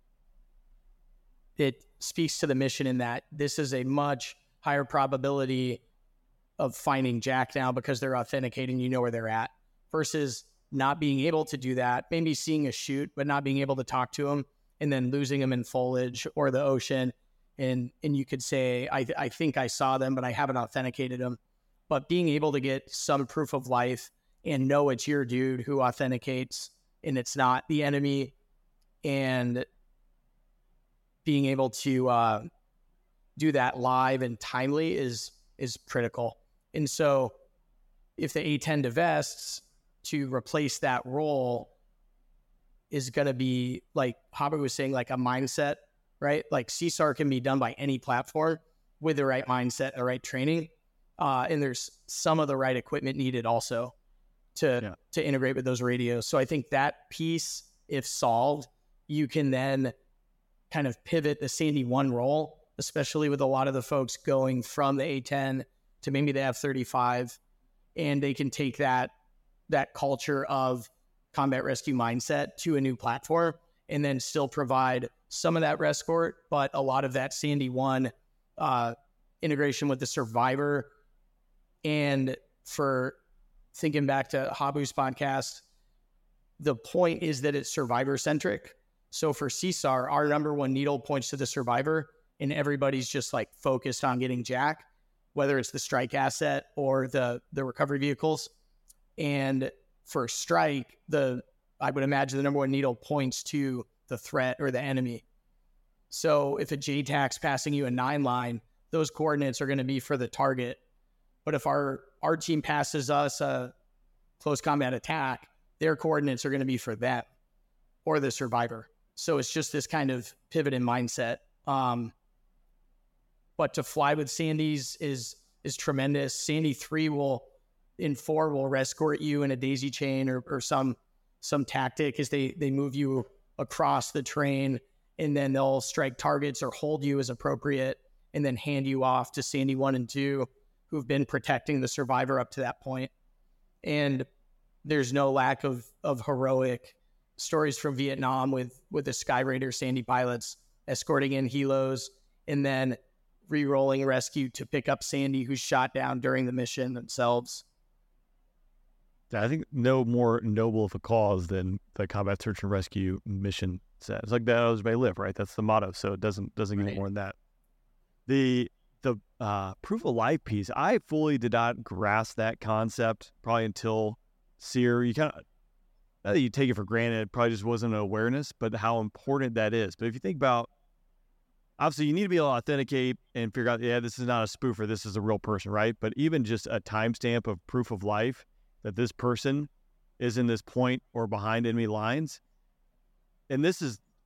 it speaks to the mission in that this is a much higher probability of finding jack now because they're authenticating, you know where they're at, versus not being able to do that, maybe seeing a shoot, but not being able to talk to them and then losing them in foliage or the ocean. And and you could say, I, I think I saw them, but I haven't authenticated them. But being able to get some proof of life and know it's your dude who authenticates and it's not the enemy, and being able to uh, do that live and timely is is critical. And so if the A ten divests, to replace that role is going to be, like Habu was saying, like a mindset, right? Like C S A R can be done by any platform with the right mindset and the right training. Uh, and there's some of the right equipment needed also to, yeah. to integrate with those radios. So I think that piece, if solved, you can then kind of pivot the Sandy one role, especially with a lot of the folks going from the A ten to maybe the F thirty-five, and they can take that that culture of combat rescue mindset to a new platform and then still provide some of that Rescort, but a lot of that Sandy one uh, integration with the survivor. And for thinking back to Habu's podcast, the point is that it's survivor centric. So for C S A R, our number one needle points to the survivor, and everybody's just like focused on getting jack, whether it's the strike asset or the, the recovery vehicles. And for strike, the I would imagine the number one needle points to the threat or the enemy. So if a J TAC's passing you a nine line, those coordinates are going to be for the target. But if our, our team passes us a close combat attack, their coordinates are going to be for them or the survivor. So it's just this kind of pivot in mindset. Um, but to fly with Sandy's is is tremendous. Sandy three will, in four, will Rescort you in a daisy chain or, or some some tactic as they, they move you across the train, and then they'll strike targets or hold you as appropriate and then hand you off to Sandy one and two, who've been protecting the survivor up to that point. And there's no lack of of heroic stories from Vietnam with, with the Skyraider Sandy pilots escorting in helos and then re-rolling rescue to pick up Sandy, who's shot down during the mission themselves. I think no more noble of a cause than the combat search and rescue mission says. It's like that others may live, right? That's the motto. So it doesn't doesn't get right. more than that. The the uh, proof of life piece, I fully did not grasp that concept probably until SERE. You kind of, not that you take it for granted, it probably just wasn't an awareness, but how important that is. But if you think about, obviously you need to be able to authenticate and figure out, yeah, this is not a spoofer, this is a real person, right? But even just a timestamp of proof of life, that this person is in this point or behind enemy lines. And this is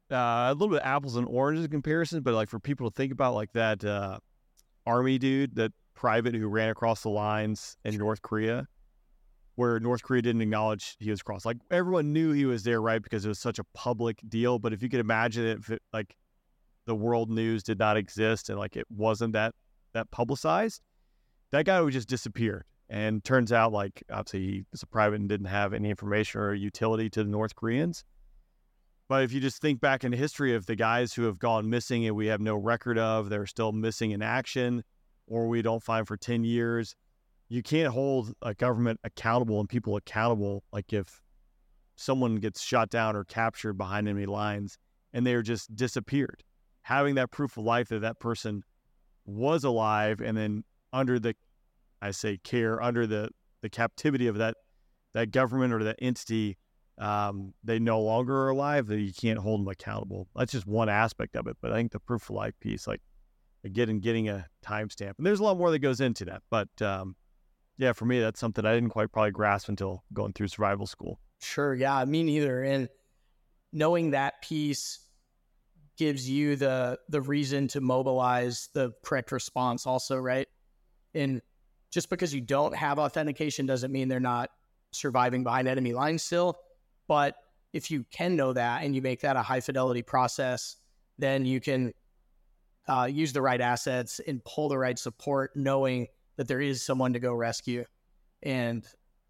uh, a little bit apples and oranges in comparison, but like for people to think about, like that uh, army dude, that private who ran across the lines in North Korea, where North Korea didn't acknowledge he was crossed. Like everyone knew he was there, right? Because it was such a public deal. But if you could imagine it, if it, like the world news did not exist and like it wasn't that that publicized, that guy would just disappear. And turns out, like, obviously he was a private and didn't have any information or utility to the North Koreans. But if you just think back in history of the guys who have gone missing and we have no record of, they're still missing in action, or we don't find for ten years, you can't hold a government accountable and people accountable. Like if someone gets shot down or captured behind enemy lines and they're just disappeared, having that proof of life that that person was alive and then under the, I say care, under the, the captivity of that, that government or that entity, um, they no longer are alive, that you can't hold them accountable. That's just one aspect of it. But I think the proof of life piece, like getting, getting a timestamp, and there's a lot more that goes into that. But um, yeah, for me, that's something I didn't quite probably grasp until going through survival school. Sure. Yeah, me neither. And knowing that piece gives you the the reason to mobilize the correct response also, right? And just because you don't have authentication doesn't mean they're not surviving behind enemy lines still. But if you can know that and you make that a high fidelity process, then you can uh, use the right assets and pull the right support, knowing that there is someone to go rescue. And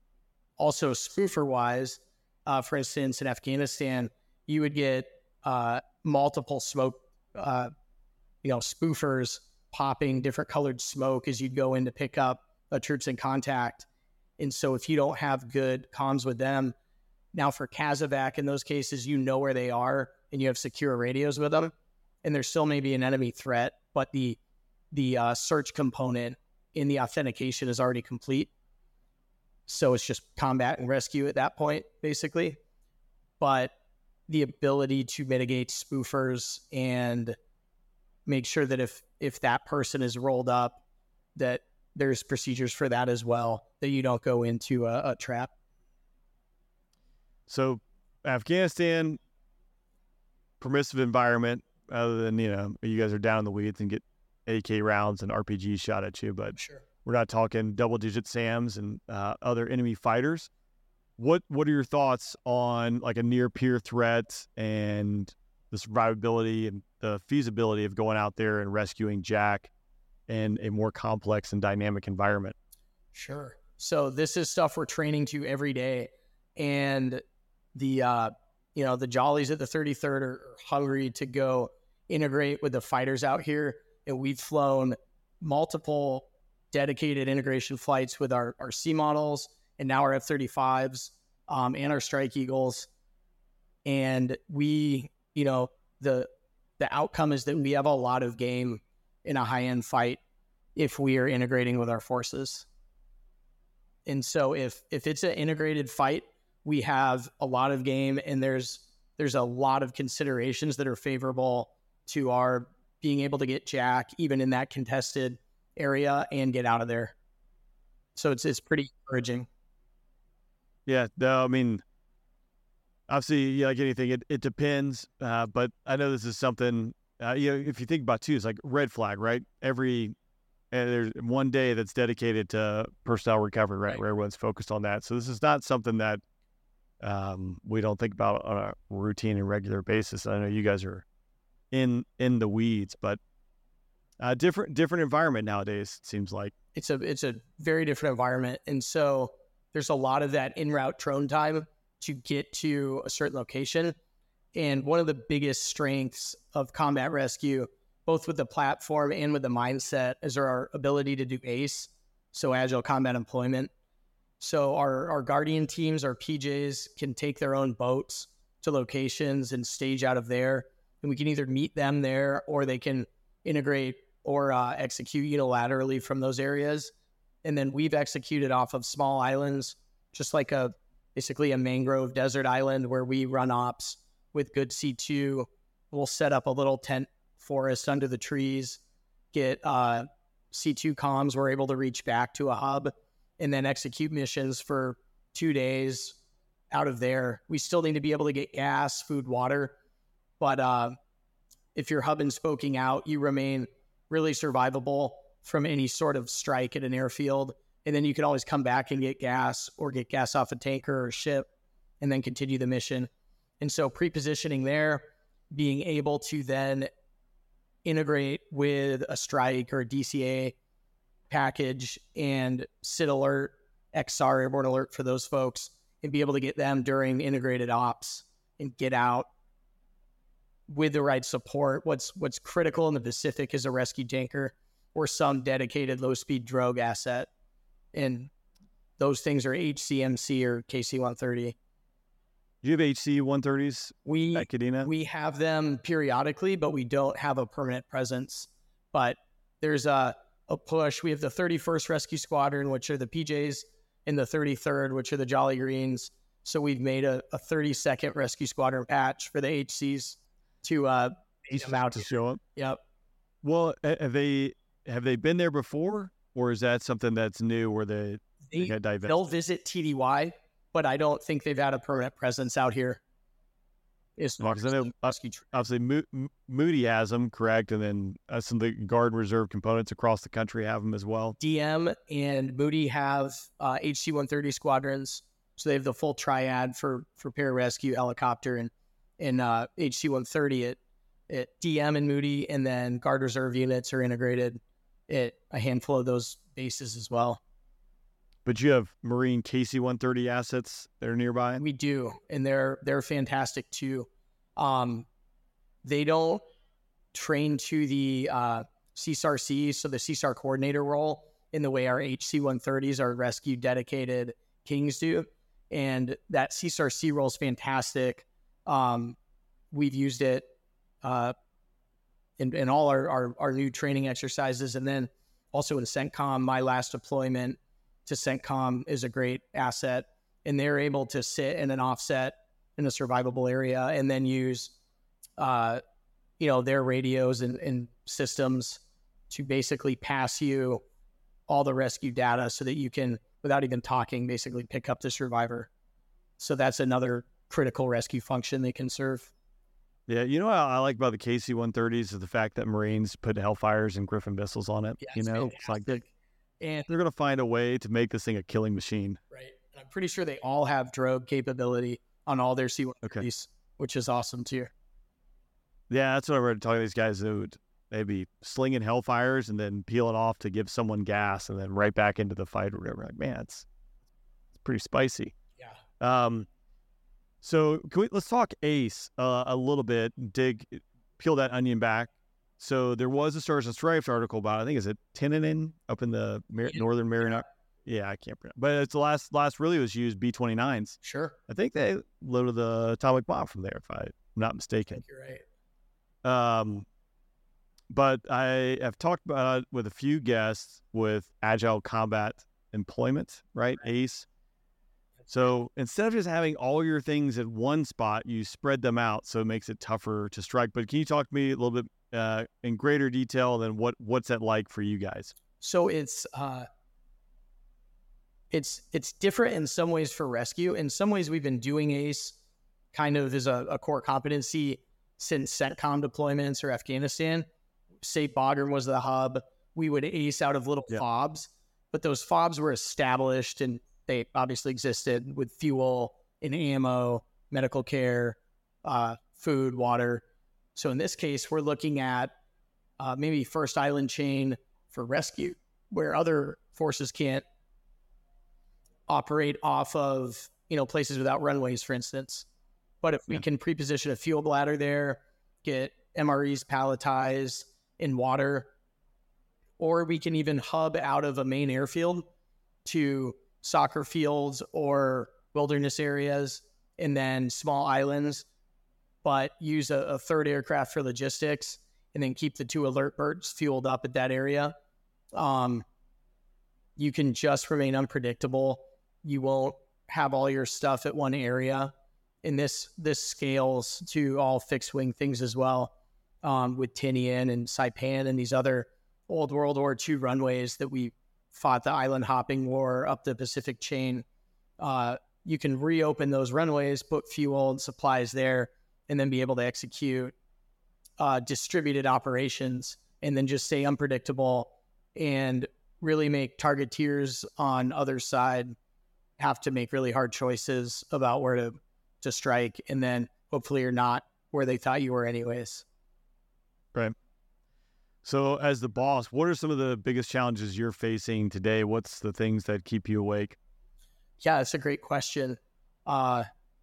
also spoofer wise, uh, for instance, in Afghanistan, you would get uh, multiple smoke, uh, you know, spoofers popping different colored smoke as you'd go in to pick up uh, troops in contact. And so if you don't have good comms with them, now for CASEVAC, in those cases, you know where they are and you have secure radios with them, and there still may be an enemy threat, but the the uh, search component in the authentication is already complete. So it's just combat and rescue at that point, basically. But the ability to mitigate spoofers and make sure that if if that person is rolled up, that there's procedures for that as well, that you don't go into a, a trap. So Afghanistan, permissive environment, other than, you know, you guys are down in the weeds and get A K rounds and R P Gs shot at you, but sure, we're not talking double digit SAMs and uh, other enemy fighters. What what are your thoughts on like a near peer threat and the survivability and the feasibility of going out there and rescuing Jack in a more complex and dynamic environment? Sure. So this is stuff we're training to every day. And the, uh, you know, the Jollies at the thirty-third are hungry to go integrate with the fighters out here. And we've flown multiple dedicated integration flights with our, our C models and now our F thirty-fives um, and our Strike Eagles. And we, you know, the the outcome is that we have a lot of game in a high-end fight if we are integrating with our forces. And so if if it's an integrated fight, we have a lot of game, and there's there's a lot of considerations that are favorable to our being able to get Jack even in that contested area and get out of there. So it's it's pretty encouraging. Yeah, no, I mean, obviously, yeah, like anything, it, it depends. Uh, but I know this is something, uh, you know, if you think about too, it's like red flag, right? Every, and there's one day that's dedicated to personnel recovery, right? Right. Where everyone's focused on that. So this is not something that um, we don't think about on a routine and regular basis. I know you guys are in in the weeds, but uh, different different environment nowadays, it seems like. It's a it's a very different environment. And so there's a lot of that en route drone time to get to a certain location. And one of the biggest strengths of combat rescue, both with the platform and with the mindset, is our ability to do ACE, so agile combat employment. So our, our Guardian teams, our P Js, can take their own boats to locations and stage out of there. And we can either meet them there, or they can integrate or uh, execute unilaterally from those areas. And then we've executed off of small islands, just like a basically a mangrove desert island where we run ops with good C two. We'll set up a little tent forest under the trees, get uh, C two comms. We're able to reach back to a hub and then execute missions for two days out of there. We still need to be able to get gas, food, water. But uh, if you're hub and spoking out, you remain really survivable from any sort of strike at an airfield. And then you can always come back and get gas or get gas off a tanker or ship and then continue the mission. And so pre-positioning there, being able to then integrate with a strike or a D C A package and S I T alert, X R, airborne alert for those folks, and be able to get them during integrated ops and get out with the right support. What's what's critical in the Pacific is a rescue tanker or some dedicated low-speed drogue asset. And those things are H C M C or K C one thirty. Do you have H C one thirties we, at Kadena? We have them periodically, but we don't have a permanent presence. But there's a, a push. We have the thirty-first Rescue Squadron, which are the P Js, and the thirty-third, which are the Jolly Greens. So we've made a, a thirty-second Rescue Squadron patch for the H Cs to uh, come out to show up. Yep. Well, have they have they been there before, or is that something that's new where they, they, they got divested? They'll visit T D Y, but I don't think they've had a permanent presence out here. It's well, I know, obviously Mo- Moody has them, correct, and then uh, some of the Guard and Reserve components across the country have them as well. D M and Moody have uh, H C one thirty squadrons, so they have the full triad for for pararescue, helicopter, and and uh, H C one thirty at at D M and Moody, and then Guard Reserve units are integrated at a handful of those bases as well. But you have Marine K C one thirty assets that are nearby? We do, and they're they're fantastic too. Um, they don't train to the uh, C S A R C, so the C S A R coordinator role, in the way our H C one thirties, our rescue dedicated Kings do. And that C S A R C role is fantastic. Um, we've used it uh, in, in all our, our, our new training exercises. And then also in CENTCOM, my last deployment to CENTCOM is a great asset. And they're able to sit in an offset in a survivable area and then use, uh, you know, their radios and, and systems to basically pass you all the rescue data so that you can, without even talking, basically pick up the survivor. So that's another critical rescue function they can serve. Yeah, you know what I like about the K C one thirties is the fact that Marines put Hellfires and Griffin missiles on it. Yeah, you know, fantastic. it's like they, and they're going to find a way to make this thing a killing machine. Right. And I'm pretty sure they all have drogue capability on all their C one thirties, okay, which is awesome too. Yeah, that's what I read talking to these guys who would maybe slinging Hellfires and then peeling off to give someone gas and then right back into the fight or whatever. Like, man, it's, it's pretty spicy. Yeah. Um. So can we, let's talk ACE uh, a little bit, dig, peel that onion back. So there was a Stars and Stripes article about, I think, is it Tinanin up in the Mar- Northern Mariana? Yeah, I can't pronounce. But it's the last, last really was used B twenty-nines. Sure. I think they loaded the atomic bomb from there, if I'm not mistaken. You're right. Um, but I have talked about it with a few guests with Agile Combat Employment, right? right. ACE. So instead of just having all your things at one spot, you spread them out, so it makes it tougher to strike. But can you talk to me a little bit uh, in greater detail than what what's that like for you guys? So it's uh, it's it's different in some ways for rescue. In some ways, we've been doing ACE kind of as a, a core competency since CENTCOM deployments or Afghanistan. Say Bagram was the hub, we would ACE out of little yeah. fobs, but those fobs were established and they obviously existed with fuel and ammo, medical care, uh, food, water. So in this case, we're looking at uh, maybe first island chain for rescue, where other forces can't operate off of, you know, places without runways, for instance. But if yeah. we can pre-position a fuel bladder there, get M R Es palletized in water, or we can even hub out of a main airfield to soccer fields or wilderness areas and then small islands, but use a, a third aircraft for logistics and then keep the two alert birds fueled up at that area. Um, you can just remain unpredictable. You won't have all your stuff at one area. And this this scales to all fixed wing things as well, um, with Tinian and Saipan and these other old World War Two runways that we fought the island hopping war up the Pacific chain. Uh, you can reopen those runways, put fuel and supplies there, and then be able to execute uh, distributed operations and then just stay unpredictable and really make targeteers on other side have to make really hard choices about where to, to strike. And then hopefully you're not where they thought you were anyways. Right. So as the boss, what are some of the biggest challenges you're facing today? What's the things that keep you awake? Yeah, that's a great question. Uh,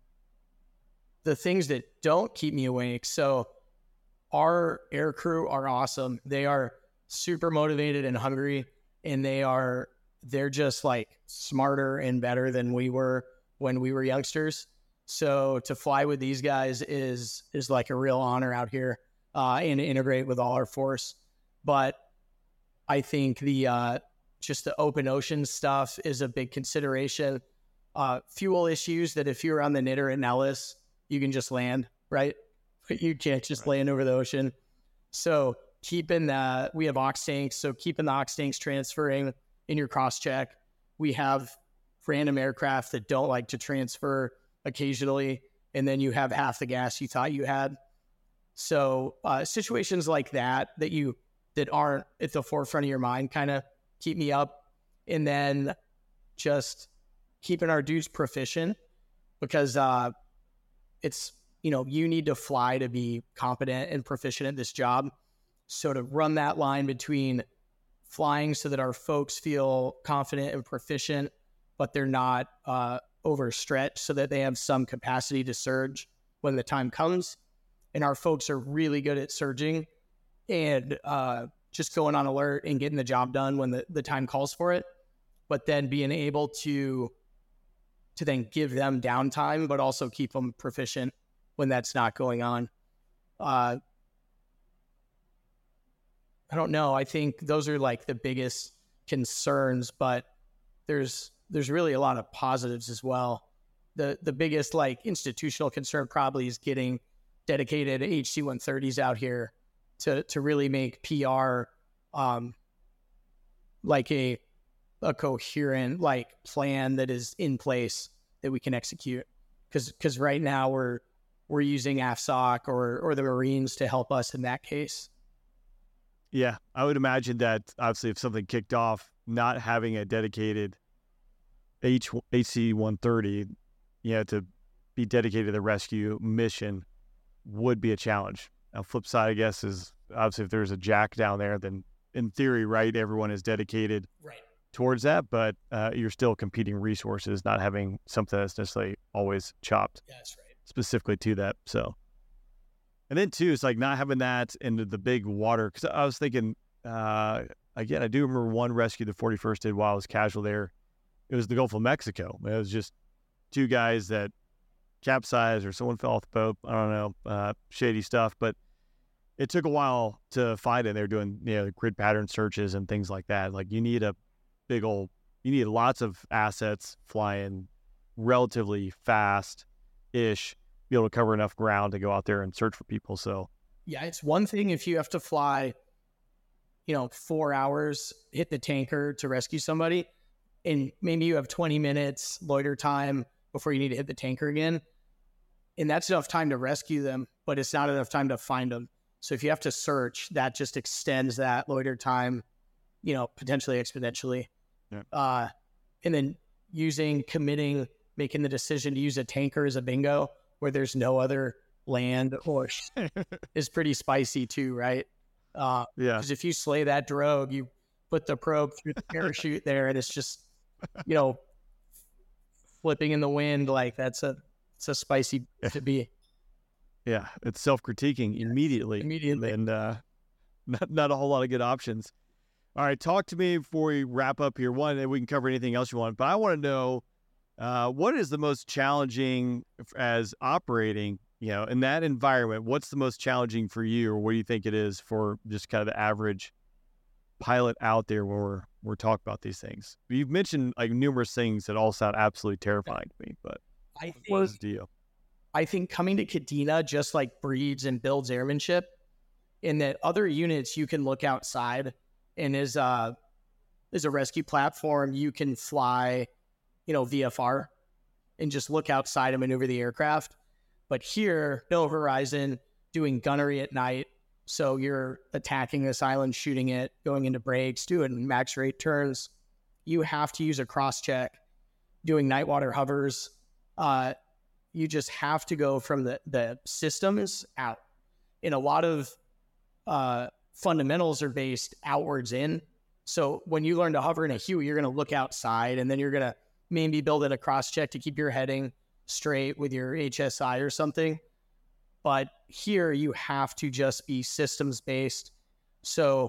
the things that don't keep me awake. So our air crew are awesome. They are super motivated and hungry, and they are, they're just like smarter and better than we were when we were youngsters. So to fly with these guys is, is like a real honor out here, uh, and to integrate with all our force. But I think the, uh, just the open ocean stuff is a big consideration. Uh, fuel issues that if you're on the Knitter at Nellis, you can just land, right? But you can't just right. land over the ocean. So keeping that, we have ox tanks. So keeping the ox tanks transferring in your cross check. We have random aircraft that don't like to transfer occasionally. And then you have half the gas you thought you had. So uh, situations like that, that you, that aren't at the forefront of your mind kind of keep me up. And then just keeping our dudes proficient, because uh, it's, you know, you need to fly to be competent and proficient at this job. So to run that line between flying so that our folks feel confident and proficient, but they're not uh, overstretched, so that they have some capacity to surge when the time comes. And our folks are really good at surging and uh, just going on alert and getting the job done when the, the time calls for it, but then being able to to then give them downtime, but also keep them proficient when that's not going on. Uh, I don't know. I think those are like the biggest concerns, but there's there's really a lot of positives as well. The the biggest like institutional concern probably is getting dedicated H C one thirties out here to to really make P R um, like a a coherent like plan that is in place that we can execute. Because because right now we're we're using A F S O C or or the Marines to help us in that case. Yeah, I would imagine that obviously if something kicked off, not having a dedicated H C one thirty, you know, to be dedicated to the rescue mission would be a challenge. Now, flip side, I guess, is obviously if there's a jack down there, then in theory, right, everyone is dedicated right. towards that, but uh, you're still competing resources, not having something that's necessarily always chopped yeah, that's right. specifically to that. So, and then too, it's like not having that into the big water. Because I was thinking, uh, again, I do remember one rescue the forty-first did while I was casual there. It was the Gulf of Mexico. It was just two guys that capsized or someone fell off the boat. I don't know, uh, shady stuff, but it took a while to find it. They were doing, you know, grid pattern searches and things like that. Like you need a big old, you need lots of assets flying relatively fast-ish, be able to cover enough ground to go out there and search for people. So yeah, it's one thing if you have to fly, you know, four hours, hit the tanker to rescue somebody, and maybe you have twenty minutes loiter time before you need to hit the tanker again. And that's enough time to rescue them, but it's not enough time to find them. So if you have to search, that just extends that loiter time, you know, potentially exponentially. Yeah. Uh, and then using, committing, making the decision to use a tanker as a bingo where there's no other land or is pretty spicy too, right? Uh, yeah. Because if you slay that drogue, you put the probe through the parachute there, and it's just, you know, flipping in the wind. Like that's a, it's a spicy to be. Yeah, it's self-critiquing yes. immediately. Immediately. And uh, not, not a whole lot of good options. All right, talk to me before we wrap up here. One, and we can cover anything else you want, but I want to know uh, what is the most challenging as operating, you know, in that environment? What's the most challenging for you, or what do you think it is for just kind of the average pilot out there when we're, we're talking about these things? You've mentioned like numerous things that all sound absolutely terrifying to me, but I think, what is the deal? I think coming to Kadena just like breeds and builds airmanship, in that other units you can look outside, and as a, as a rescue platform, you can fly, you know, V F R and just look outside and maneuver the aircraft. But here, no horizon, doing gunnery at night. So you're attacking this island, shooting it, going into breaks, doing max rate turns. You have to use a cross check, doing night water hovers. Uh, you just have to go from the, the systems out. And a lot of uh, fundamentals are based outwards in. So when you learn to hover in a Huey, you're going to look outside, and then you're going to maybe build in a cross check to keep your heading straight with your H S I or something. But here you have to just be systems based. So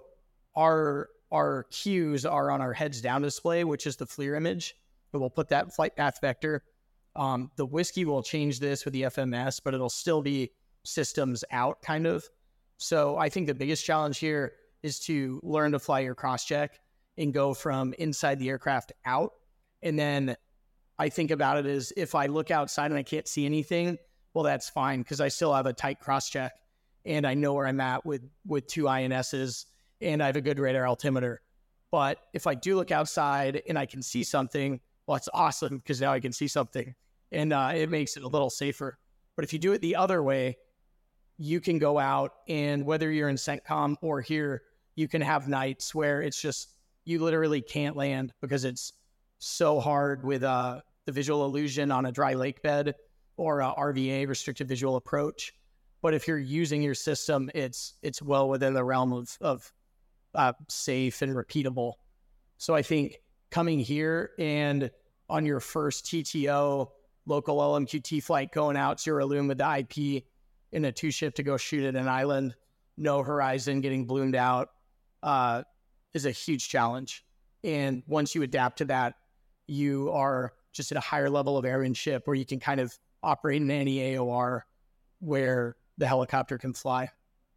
our our cues are on our heads down display, which is the FLIR image, but we'll put that flight path vector. Um, the Whiskey will change this with the F M S, but it'll still be systems out kind of. So I think the biggest challenge here is to learn to fly your cross check and go from inside the aircraft out. And then I think about it as if I look outside and I can't see anything, well, that's fine because I still have a tight cross check and I know where I'm at with, with two I N Ss and I have a good radar altimeter. But if I do look outside and I can see something, well, it's awesome because now I can see something and uh, it makes it a little safer. But if you do it the other way, you can go out and whether you're in CENTCOM or here, you can have nights where it's just, you literally can't land because it's so hard with uh, the visual illusion on a dry lake bed or a R V A, restricted visual approach. But if you're using your system, it's it's well within the realm of, of uh, safe and repeatable. So I think coming here and on your first T T O, local L M Q T flight, going out zero loom with the I P in a two ship to go shoot at an island, no horizon, getting bloomed out, uh, is a huge challenge. And once you adapt to that, you are just at a higher level of airmanship where you can kind of operate in any A O R where the helicopter can fly.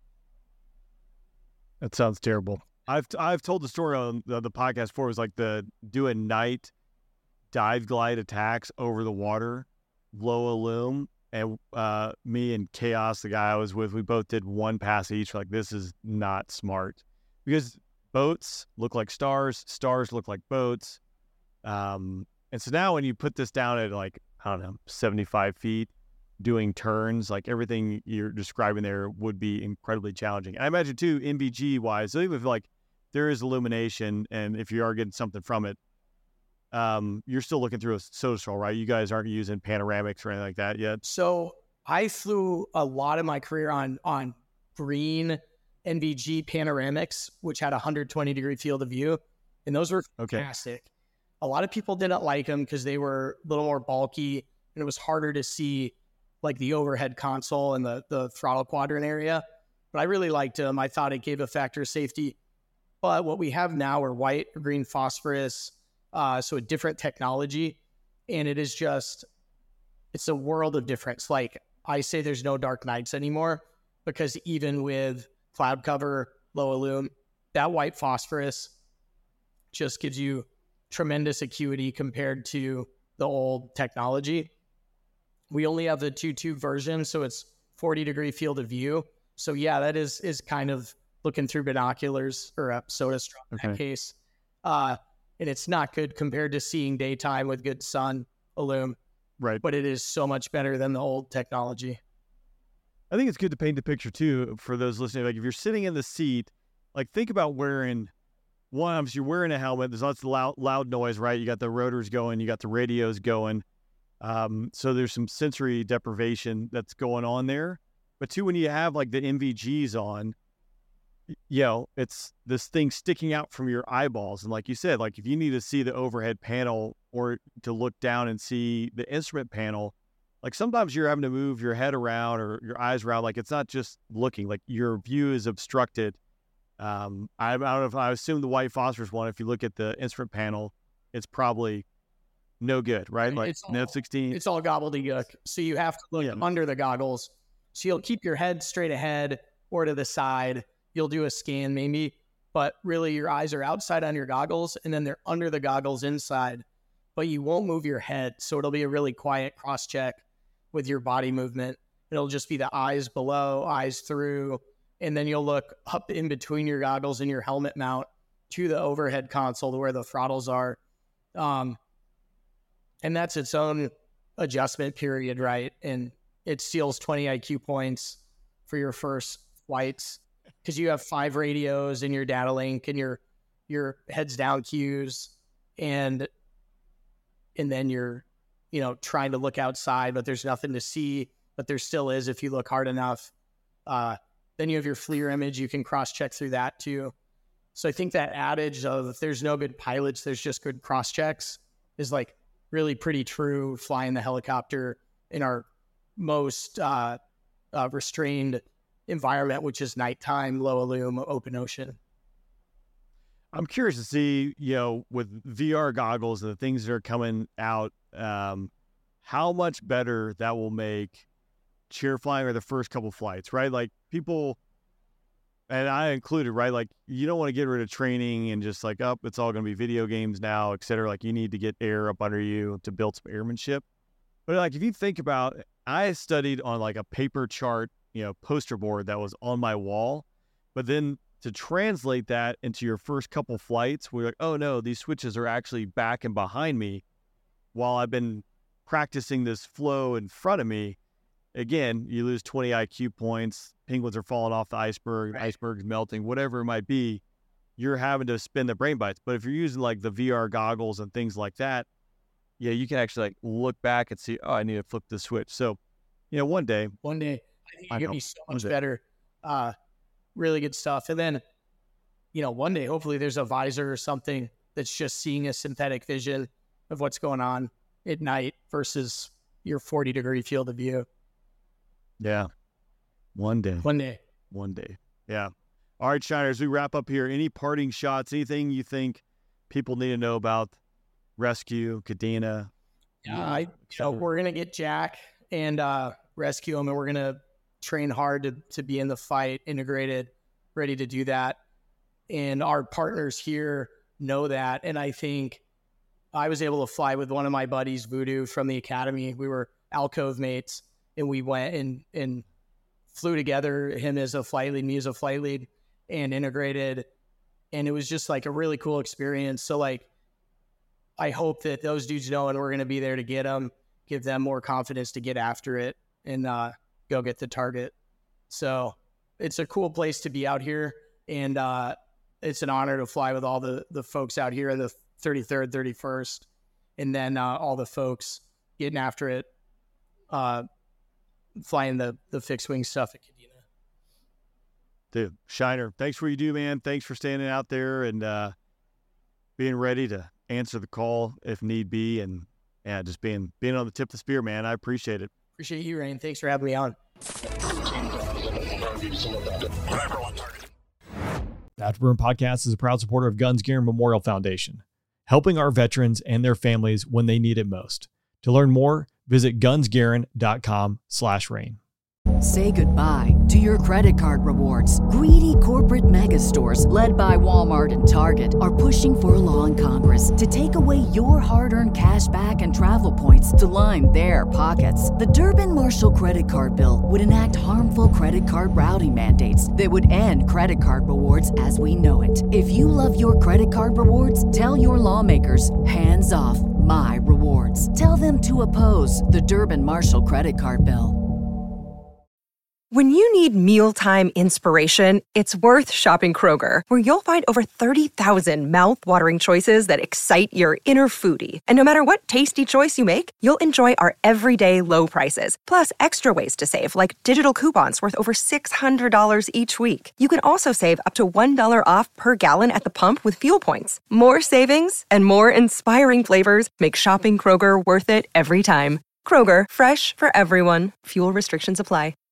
That sounds terrible. I've I've told the story on the, the podcast before. It was like the doing night dive glide attacks over the water, low loom, and uh, me and Chaos, the guy I was with, we both did one pass each. We're like, this is not smart because boats look like stars, stars look like boats. Um, and so now when you put this down at like, I don't know, seventy-five feet, doing turns, like everything you're describing there would be incredibly challenging. I imagine too, N V G wise, so even if like there is illumination and if you are getting something from it, um, you're still looking through a social, right? You guys aren't using panoramics or anything like that yet. So I flew a lot of my career on, on green N V G panoramics, which had a one hundred twenty degree field of view. And those were fantastic. Okay. A lot of people didn't like them because they were a little more bulky and it was harder to see like the overhead console and the, the throttle quadrant area. But I really liked them. I thought it gave a factor of safety. But what we have now are white or green phosphorus. Uh, so a different technology. And it is just, it's a world of difference. Like I say there's no dark nights anymore because even with cloud cover, low illume, that white phosphorus just gives you tremendous acuity compared to the old technology. We only have the two tube version, so it's forty degree field of view. So yeah, that is is kind of looking through binoculars or a soda straw in okay. that case. Uh, and it's not good compared to seeing daytime with good sun illume. Right. But it is so much better than the old technology. I think it's good to paint the picture too for those listening. Like if you're sitting in the seat, like think about wearing one, obviously you're wearing a helmet. There's lots of loud, loud noise, right? You got the rotors going, you got the radios going. Um, so there's some sensory deprivation that's going on there. But two, when you have like the N V Gs on, you know, it's this thing sticking out from your eyeballs. And like you said, like if you need to see the overhead panel or to look down and see the instrument panel, like sometimes you're having to move your head around or your eyes around. Like it's not just looking, like your view is obstructed. Um, I, I don't know if I assume the white phosphorus one, if you look at the instrument panel, it's probably no good, right? Like it's all, N F sixteen. It's all gobbledygook. So you have to look yeah. under the goggles. So you'll keep your head straight ahead or to the side. You'll do a scan maybe, but really your eyes are outside on your goggles and then they're under the goggles inside, but you won't move your head. So it'll be a really quiet cross check with your body movement. It'll just be the eyes below, eyes through, and then you'll look up in between your goggles and your helmet mount to the overhead console to where the throttles are. Um, and that's its own adjustment period, right? And it steals twenty I Q points for your first flights because you have five radios in your data link and your your heads down cues, and and then you're, you know, trying to look outside, but there's nothing to see, but there still is if you look hard enough. Uh, then you have your FLIR image. You can cross-check through that too. So I think that adage of if there's no good pilots, there's just good cross-checks is like really pretty true flying the helicopter in our most uh, uh, restrained environment, which is nighttime, low illume, open ocean. I'm curious to see, you know, with V R goggles and the things that are coming out, um, how much better that will make chair flying or the first couple flights, right? Like people, and I included, right? Like you don't want to get rid of training and just like, oh, it's all going to be video games now, et cetera. Like you need to get air up under you to build some airmanship. But like, if you think about, I studied on like a paper chart, you know, poster board that was on my wall, but then to translate that into your first couple flights, we're like, oh no, these switches are actually back and behind me while I've been practicing this flow in front of me. Again, you lose twenty I Q points, penguins are falling off the iceberg, right. Iceberg's melting, whatever it might be, you're having to spin the brain bites. But if you're using like the V R goggles and things like that, yeah, you can actually like look back and see, oh, I need to flip the switch. So, you know, one day. One day, I think you're going to be so much better. Uh, really good stuff. And then, you know, one day, hopefully there's a visor or something that's just seeing a synthetic vision of what's going on at night versus your forty degree field of view. Yeah. One day. One day. One day. Yeah. All right, Shiner, as we wrap up here, any parting shots, anything you think people need to know about rescue, Kadena? Yeah, I, so we're going to get Jack and uh, rescue him, and we're going to train hard to, to be in the fight, integrated, ready to do that. And our partners here know that. And I think I was able to fly with one of my buddies, Voodoo, from the academy. We were alcove mates, and we went and, and flew together, him as a flight lead, me as a flight lead, and integrated. And it was just like a really cool experience. So like, I hope that those dudes know, and we're going to be there to get them, give them more confidence to get after it and uh, go get the target. So it's a cool place to be out here. And uh, it's an honor to fly with all the, the folks out here in the thirty-third, thirty-first, and then uh, all the folks getting after it, uh, flying the, the fixed wing stuff at Kadena. Dude, Shiner, thanks for what you do, man. Thanks for standing out there and uh, being ready to answer the call if need be, and yeah, just being being on the tip of the spear, man. I appreciate it. Appreciate you, Rain. Thanks for having me on. The Afterburn Podcast is a proud supporter of Guns Gear Memorial Foundation, helping our veterans and their families when they need it most. To learn more, visit gunsgarin.com slash rain. Say goodbye to your credit card rewards. Greedy corporate mega stores, led by Walmart and Target, are pushing for a law in Congress to take away your hard-earned cash back and travel points to line their pockets. The Durbin-Marshall credit card bill would enact harmful credit card routing mandates that would end credit card rewards as we know it. If you love your credit card rewards, tell your lawmakers, hands off my rewards. Tell them to oppose the Durbin-Marshall credit card bill. When you need mealtime inspiration, it's worth shopping Kroger, where you'll find over thirty thousand mouth-watering choices that excite your inner foodie. And no matter what tasty choice you make, you'll enjoy our everyday low prices, plus extra ways to save, like digital coupons worth over six hundred dollars each week. You can also save up to one dollar off per gallon at the pump with fuel points. More savings and more inspiring flavors make shopping Kroger worth it every time. Kroger, fresh for everyone. Fuel restrictions apply.